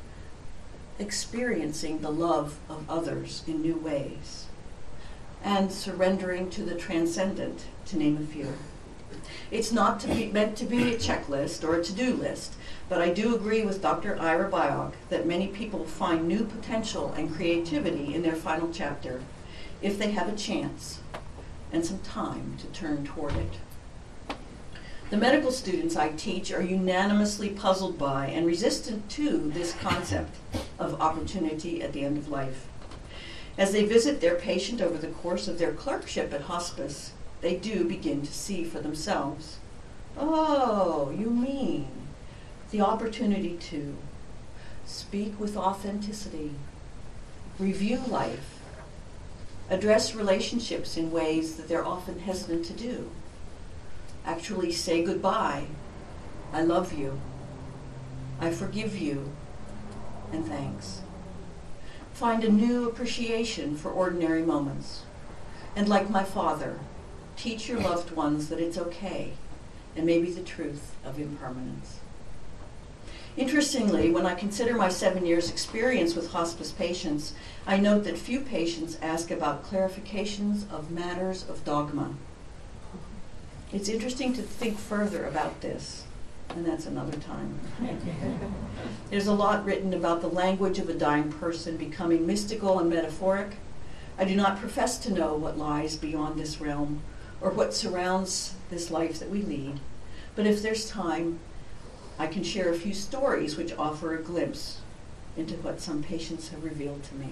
experiencing the love of others in new ways, and surrendering to the transcendent, to name a few. It's not to be, meant to be a checklist or a to-do list, but I do agree with Doctor Ira Byock that many people find new potential and creativity in their final chapter if they have a chance and some time to turn toward it. The medical students I teach are unanimously puzzled by and resistant to this concept of opportunity at the end of life. As they visit their patient over the course of their clerkship at hospice, they do begin to see for themselves. Oh, you mean the opportunity to speak with authenticity, review life, address relationships in ways that they're often hesitant to do, actually say goodbye, I love you, I forgive you, and thanks. Find a new appreciation for ordinary moments. And like my father, teach your loved ones that it's okay, and maybe the truth of impermanence. Interestingly, when I consider my seven years' experience with hospice patients, I note that few patients ask about clarifications of matters of dogma. It's interesting to think further about this, and that's another time. There's a lot written about the language of a dying person becoming mystical and metaphoric. I do not profess to know what lies beyond this realm or what surrounds this life that we lead, but if there's time, I can share a few stories which offer a glimpse into what some patients have revealed to me.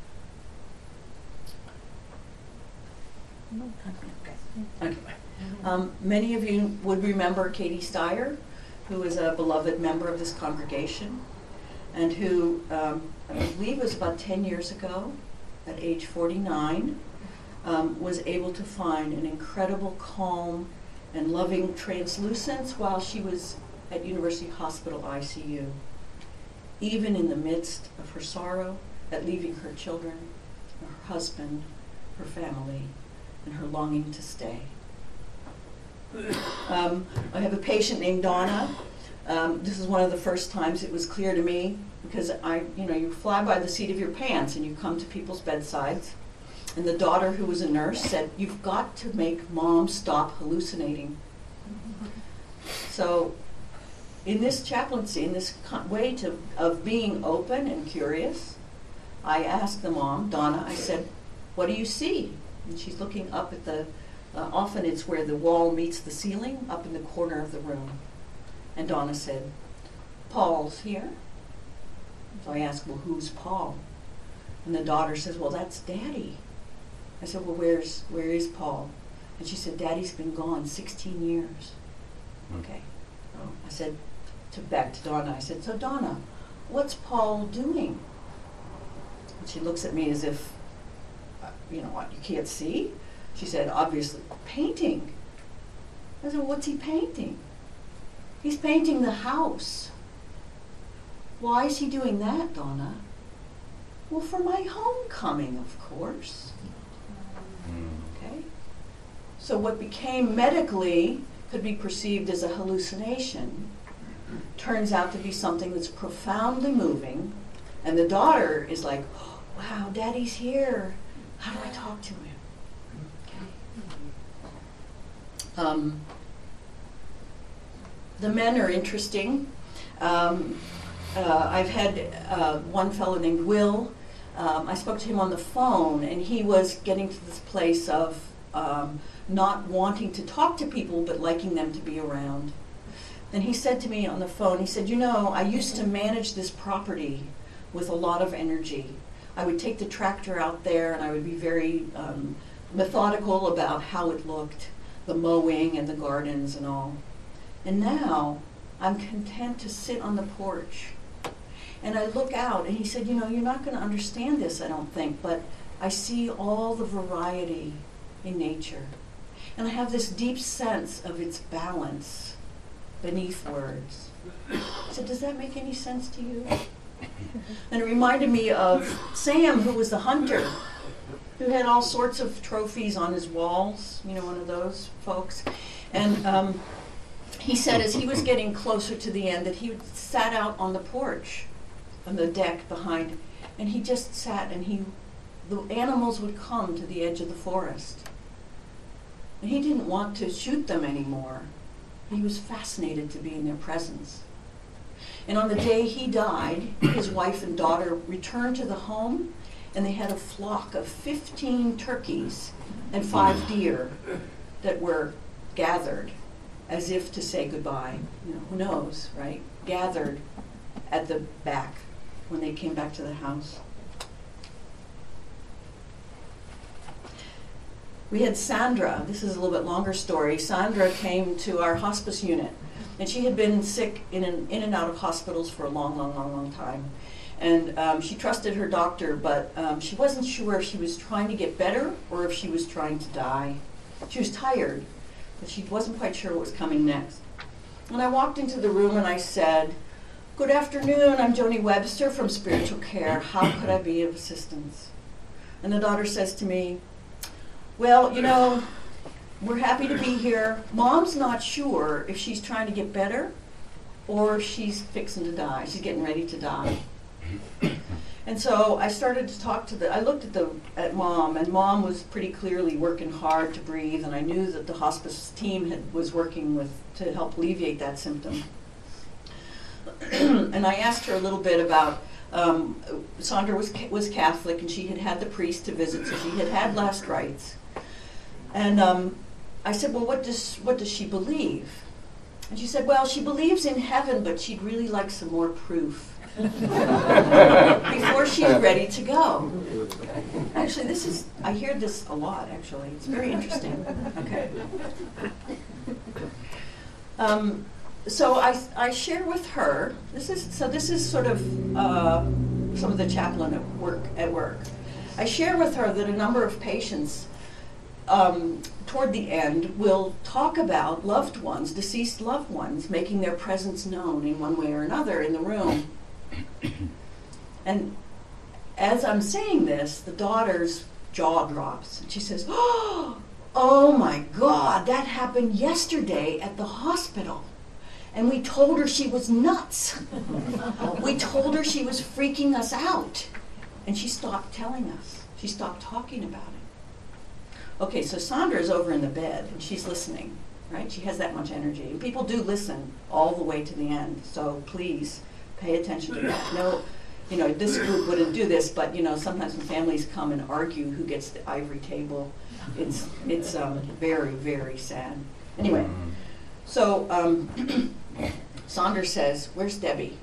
Okay. Um, many of you would remember Katie Steyer, who is a beloved member of this congregation, and who um, I believe was about ten years ago, at age forty-nine, um, was able to find an incredible calm and loving translucence while she was at University Hospital I C U, even in the midst of her sorrow at leaving her children, her husband, her family, and her longing to stay. Um, I have a patient named Donna. Um, this is one of the first times it was clear to me, because I, you know, you fly by the seat of your pants and you come to people's bedsides. And the daughter, who was a nurse, said, "You've got to make mom stop hallucinating." So, in this chaplaincy, in this way to, of being open and curious, I asked the mom, Donna, I said, "What do you see?" And she's looking up at the, uh, often it's where the wall meets the ceiling, up in the corner of the room. And Donna said, "Paul's here." So I asked, "Well, who's Paul?" And the daughter says, "Well, that's Daddy." I said, "Well, where's, where is Paul?" And she said, "Daddy's been gone sixteen years. Okay. Oh, I said, to back to Donna, I said, "So Donna, what's Paul doing?" And she looks at me as if, uh, you know what, you can't see? She said, "Obviously, painting." I said, "What's he painting?" "He's painting the house." "Why is he doing that, Donna?" "Well, for my homecoming, of course." Okay? So what became medically could be perceived as a hallucination turns out to be something that's profoundly moving, and the daughter is like, "Oh, wow, Daddy's here. How do I talk to him?" Okay. Um, the men are interesting. Um, uh, I've had uh, one fellow named Will. Um, I spoke to him on the phone, and he was getting to this place of um, not wanting to talk to people, but liking them to be around. And he said to me on the phone, he said, "You know, I used to manage this property with a lot of energy. I would take the tractor out there, and I would be very um, methodical about how it looked, the mowing and the gardens and all. And now I'm content to sit on the porch. And I look out," and he said, "You know, you're not going to understand this, I don't think, but I see all the variety in nature. And I have this deep sense of its balance beneath words. I said, does that make any sense to you? And it reminded me of Sam, who was the hunter, who had all sorts of trophies on his walls, you know, one of those folks. And um, he said as he was getting closer to the end that he sat out on the porch, on the deck behind, and he just sat and he, the animals would come to the edge of the forest. And he didn't want to shoot them anymore. He was fascinated to be in their presence. And on the day he died, his wife and daughter returned to the home, and they had a flock of fifteen turkeys and five deer that were gathered as if to say goodbye. You know, who knows, right? Gathered at the back when they came back to the house. We had Sandra. This is a little bit longer story. Sandra came to our hospice unit, and she had been sick in and, in and out of hospitals for a long, long, long, long time. And um, she trusted her doctor, but um, she wasn't sure if she was trying to get better or if she was trying to die. She was tired, but she wasn't quite sure what was coming next. And I walked into the room and I said, "Good afternoon, I'm Joni Webster from Spiritual Care. How could I be of assistance?" And the daughter says to me, "Well, you know, we're happy to be here. Mom's not sure if she's trying to get better or if she's fixing to die. She's getting ready to die." And so I started to talk to the, I looked at the at Mom, and Mom was pretty clearly working hard to breathe, and I knew that the hospice team had, was working with to help alleviate that symptom. And I asked her a little bit about, um, Sandra was was Catholic, and she had had the priest to visit, so she had had last rites. And um, I said, "Well, what does what does she believe?" And she said, "Well, she believes in heaven, but she'd really like some more proof before she's ready to go." Actually, this is, I hear this a lot, actually. It's very interesting. Okay. Um, so I, I share with her, this is, so this is sort of uh, some of the chaplain at work, at work. I share with her that a number of patients Um, toward the end, will talk about loved ones, deceased loved ones, making their presence known in one way or another in the room. And as I'm saying this, the daughter's jaw drops. And she says, "Oh my God, that happened yesterday at the hospital. And we told her she was nuts. We told her she was freaking us out. And she stopped telling us. She stopped talking about it." Okay, so Sandra's over in the bed, and she's listening, right? She has that much energy. And people do listen all the way to the end, so please pay attention to that. No, you know, this group wouldn't do this, but, you know, sometimes when families come and argue who gets the ivory table, it's, it's um, very, very sad. Anyway, so um, Sandra says, "Where's Debbie?"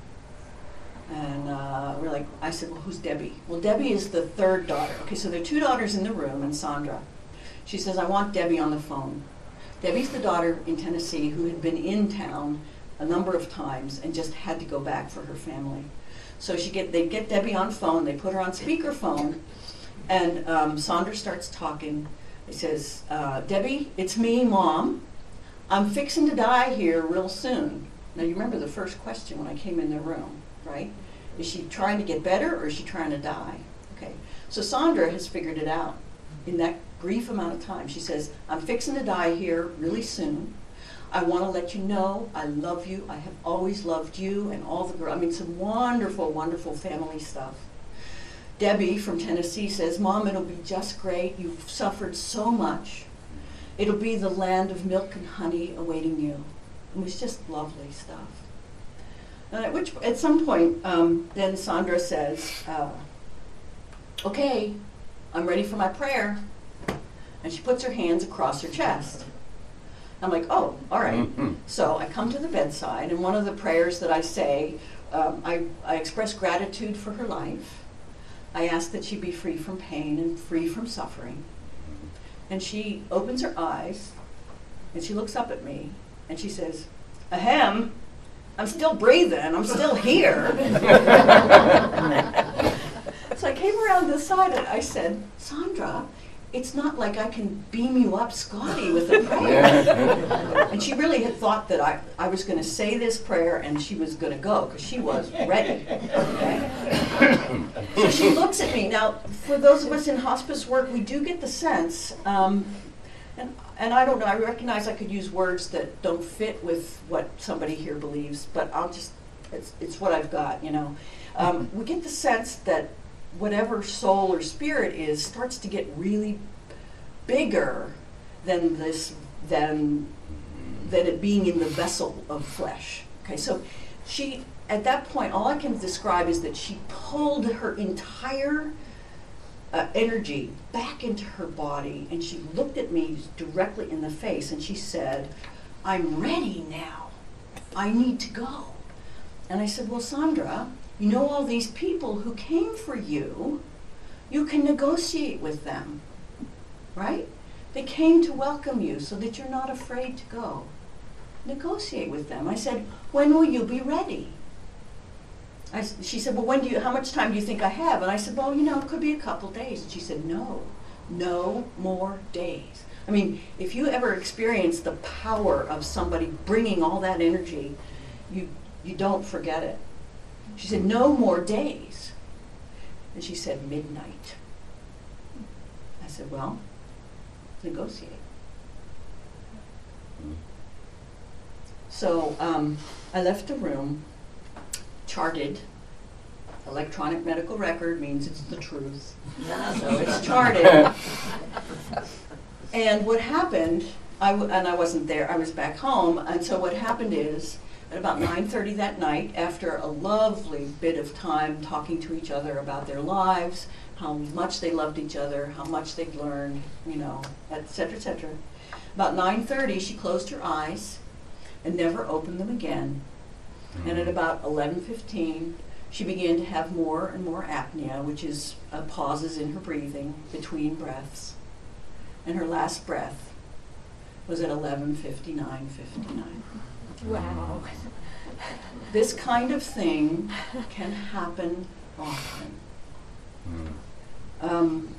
And uh, we're like, I said, "Well, who's Debbie?" Well, Debbie is the third daughter. Okay, so there are two daughters in the room, and Sandra. She says, "I want Debbie on the phone." Debbie's the daughter in Tennessee who had been in town a number of times and just had to go back for her family. So she get they get Debbie on phone, they put her on speakerphone, and um, Sandra starts talking. It says, uh, "Debbie, it's me, Mom. I'm fixing to die here real soon." Now you remember the first question when I came in the room, right? Is she trying to get better or is she trying to die? Okay, so Sandra has figured it out in that brief amount of time. She says, "I'm fixing to die here really soon. I want to let you know I love you. I have always loved you and all the girls." I mean, some wonderful, wonderful family stuff. Debbie from Tennessee says, "Mom, it'll be just great. You've suffered so much. It'll be the land of milk and honey awaiting you." It was just lovely stuff. And at which, at some point, um, then Sandra says, uh, "Okay, I'm ready for my prayer." And she puts her hands across her chest. I'm like, "Oh, all right." Mm-hmm. So I come to the bedside, and one of the prayers that I say, um, I, I express gratitude for her life. I ask that she be free from pain and free from suffering. And she opens her eyes, and she looks up at me, and she says, "Ahem, I'm still breathing, I'm still here." So I came around this side and I said, "Sandra, it's not like I can beam you up, Scotty, with a prayer. And she really had thought that I, I was going to say this prayer and she was going to go, because she was ready. Okay? So she looks at me. Now, for those of us in hospice work, we do get the sense, um, and, and I don't know, I recognize I could use words that don't fit with what somebody here believes, but I'll just, it's, it's what I've got, you know. Um, we get the sense that whatever soul or spirit is starts to get really bigger than this, than, than it being in the vessel of flesh. Okay, so she, at that point, all I can describe is that she pulled her entire uh, energy back into her body, and she looked at me directly in the face, and she said, "I'm ready now. I need to go." And I said, "Well, Sandra, you know all these people who came for you, you can negotiate with them, right? They came to welcome you so that you're not afraid to go. Negotiate with them." I said, "When will you be ready?" I, she said, "Well, when do you, how much time do you think I have?" And I said, "Well, you know, it could be a couple days." And she said, "No, no more days." I mean, if you ever experience the power of somebody bringing all that energy, you, you don't forget it. She said, "No more days." And she said, "Midnight." I said, "Well, negotiate." So um, I left the room, charted. Electronic medical record means it's the truth. So it's charted. And what happened, I w and I wasn't there, I was back home, and so what happened is, at about nine thirty that night, after a lovely bit of time talking to each other about their lives, how much they loved each other, how much they'd learned, you know, et cetera, et cetera. About nine thirty, she closed her eyes and never opened them again. Mm-hmm. And at about eleven fifteen, she began to have more and more apnea, which is uh, pauses in her breathing between breaths. And her last breath was at eleven fifty-nine fifty-nine. Wow. This kind of thing can happen often. Mm. Um,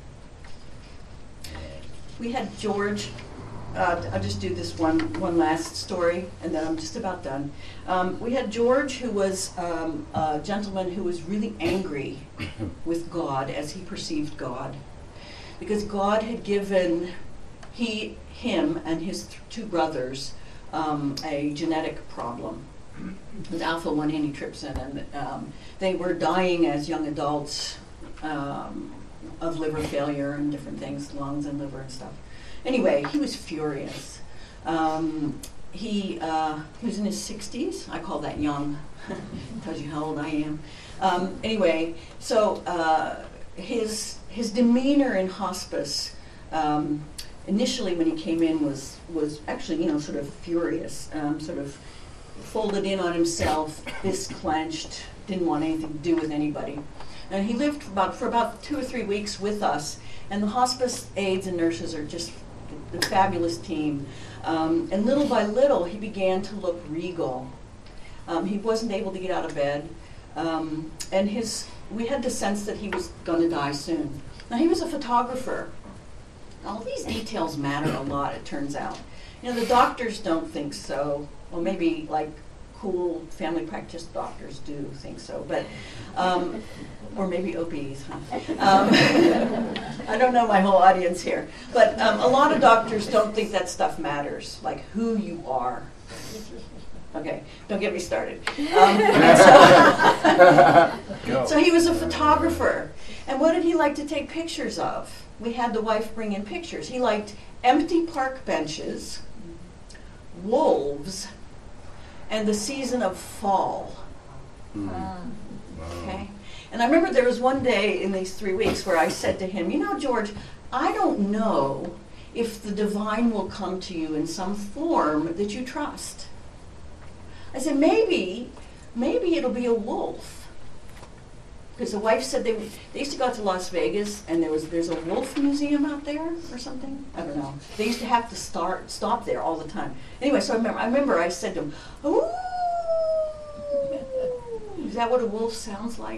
we had George, uh, I'll just do this one, one last story, and then I'm just about done. Um, we had George, who was um, a gentleman who was really angry with God as he perceived God, because God had given he, him and his th two brothers Um, a genetic problem with alpha one antitrypsin, and um, they were dying as young adults um, of liver failure and different things, lungs and liver and stuff. Anyway, he was furious. Um, he, uh, he was in his sixties. I call that young. Tells you how old I am. Um, anyway, so uh, his, his demeanor in hospice, um, initially when he came in, was was actually, you know, sort of furious, um, sort of folded in on himself, fist clenched, didn't want anything to do with anybody. And he lived for about, for about two or three weeks with us, and the hospice aides and nurses are just a fabulous team. Um, and little by little, he began to look regal. Um, he wasn't able to get out of bed, um, and his we had the sense that he was going to die soon. Now, he was a photographer. All these details matter a lot, it turns out. You know, the doctors don't think so. Well, maybe like cool family practice doctors do think so, but, um, or maybe O Bs, huh? Um, I don't know my whole audience here, but um, a lot of doctors don't think that stuff matters, like who you are. Okay, don't get me started. Um, so, so he was a photographer, and what did he like to take pictures of? We had the wife bring in pictures. He liked empty park benches, wolves, and the season of fall. Mm. Okay? And I remember there was one day in these three weeks where I said to him, "You know, George, I don't know if the divine will come to you in some form that you trust." I said, maybe, maybe it'll be a wolf. Because the wife said they, they used to go out to Las Vegas, and there was there's a wolf museum out there or something. I don't know. They used to have to start stop there all the time. Anyway, so I remember I remember I said to him, "Ooh, is that what a wolf sounds like?"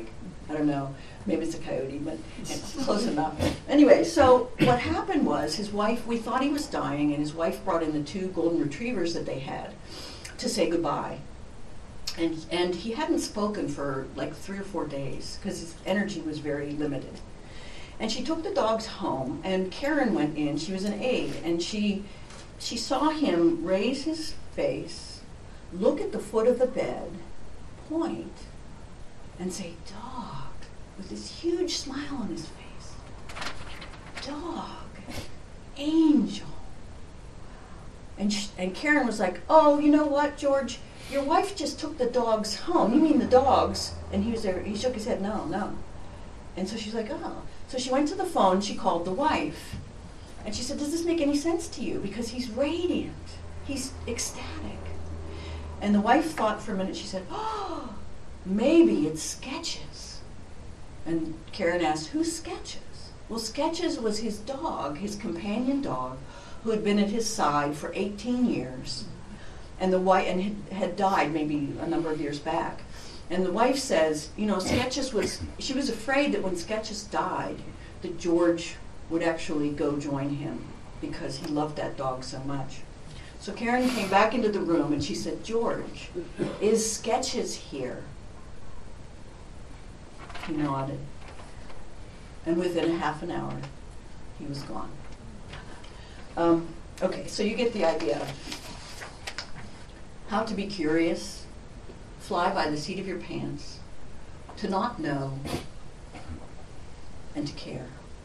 I don't know. Maybe it's a coyote, but it's close enough. Anyway, so what happened was his wife, we thought he was dying, and his wife brought in the two golden retrievers that they had to say goodbye. And, and he hadn't spoken for like three or four days because his energy was very limited. And she took the dogs home, and Karen went in. She was an aide, and she, she saw him raise his face, look at the foot of the bed, point, and say, "Dog," with this huge smile on his face. "Dog, angel." And, sh- and Karen was like, "Oh, you know what, George? Your wife just took the dogs home. You mean the dogs?" And he was there. He shook his head, "No, no." And so she's like, "Oh." So she went to the phone. She called the wife. And she said, "Does this make any sense to you? Because he's radiant. He's ecstatic." And the wife thought for a minute. She said, "Oh, maybe it's Sketches." And Karen asked, "Who's Sketches?" Well, Sketches was his dog, his companion dog, who had been at his side for eighteen years. And the wife and had, had died maybe a number of years back. And the wife says, you know, Sketches was, she was afraid that when Sketches died, that George would actually go join him because he loved that dog so much. So Karen came back into the room and she said, "George, is Sketches here?" He nodded. And within a half an hour, he was gone. Um, okay, so you get the idea. How to be curious, fly by the seat of your pants, to not know, and to care.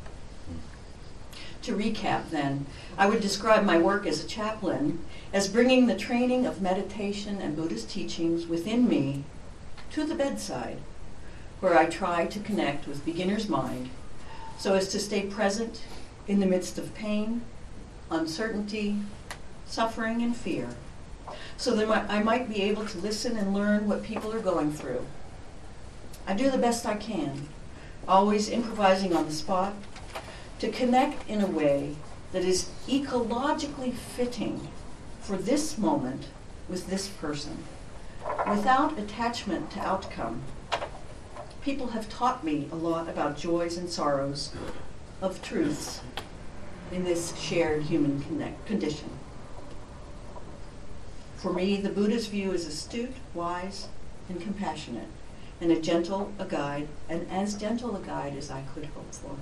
To recap then, I would describe my work as a chaplain as bringing the training of meditation and Buddhist teachings within me to the bedside, where I try to connect with beginner's mind so as to stay present in the midst of pain, uncertainty, suffering, and fear, so that I might be able to listen and learn what people are going through. I do the best I can, always improvising on the spot, to connect in a way that is ecologically fitting for this moment with this person, without attachment to outcome. People have taught me a lot about joys and sorrows, of truths in this shared human connect- condition. For me, the Buddha's view is astute, wise, and compassionate, and a gentle a guide, and as gentle a guide as I could hope for.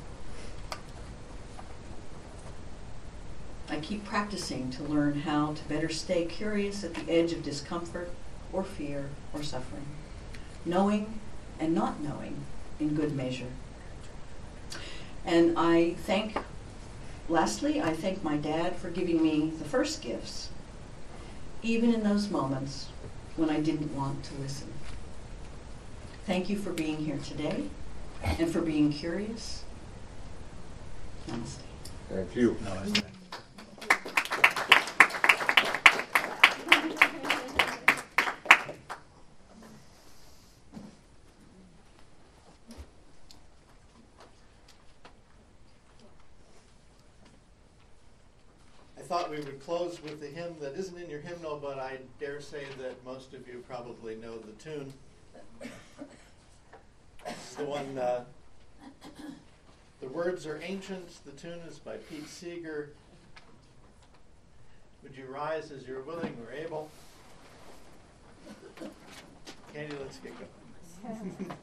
I keep practicing to learn how to better stay curious at the edge of discomfort or fear or suffering, knowing and not knowing in good measure. And I thank, lastly, I thank my dad for giving me the first gifts, even in those moments when I didn't want to listen. Thank you for being here today and for being curious. Namaste. Thank you. I thought we would close with the hymn that isn't in your hymnal, but I dare say that most of you probably know the tune. It's the one, uh, the words are ancient, the tune is by Pete Seeger. Would you rise as you're willing or able? Candy, let's get going.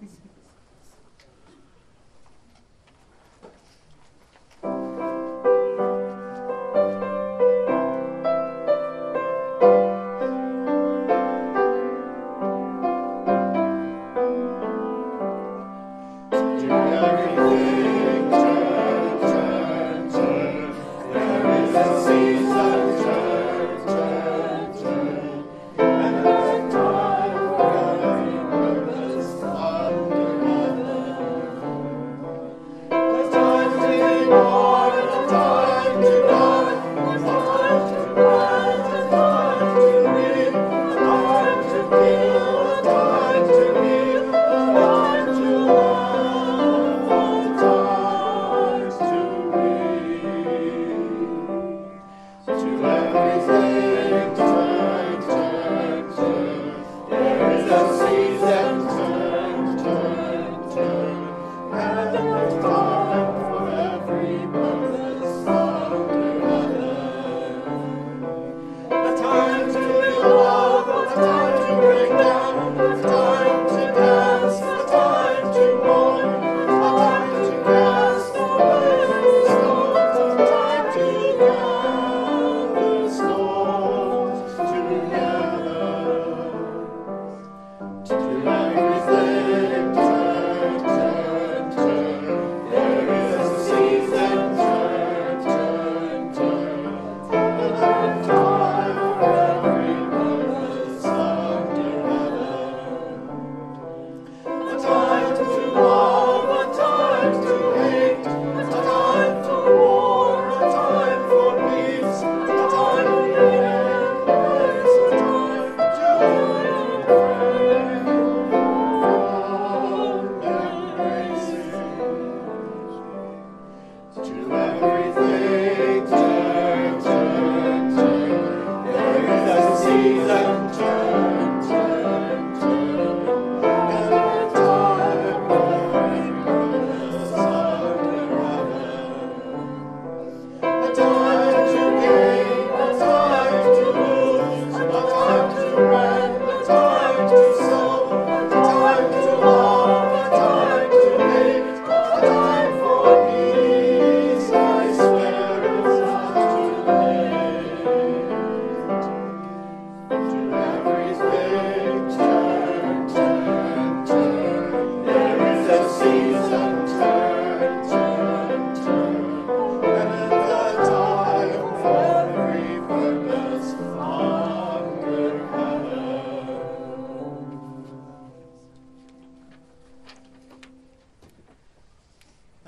Under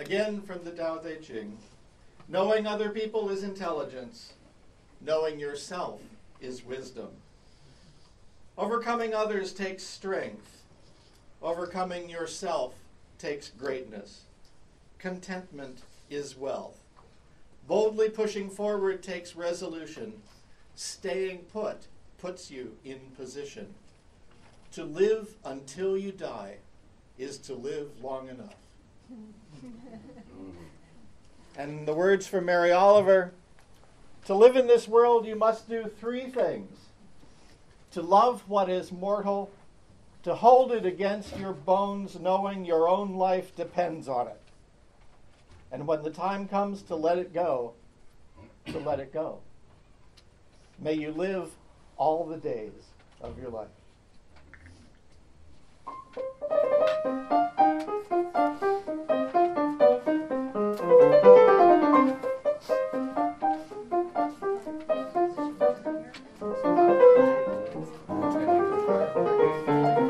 Again from the Tao Te Ching. Knowing other people is intelligence. Knowing yourself is wisdom. Overcoming others takes strength. Overcoming yourself takes greatness. Contentment is wealth. Boldly pushing forward takes resolution. Staying put puts you in position. To live until you die is to live long enough. And the words from Mary Oliver, to live in this world you must do three things. To love what is mortal, to hold it against your bones knowing your own life depends on it. And when the time comes to let it go, to let it go. May you live all the days of your life. Thank you.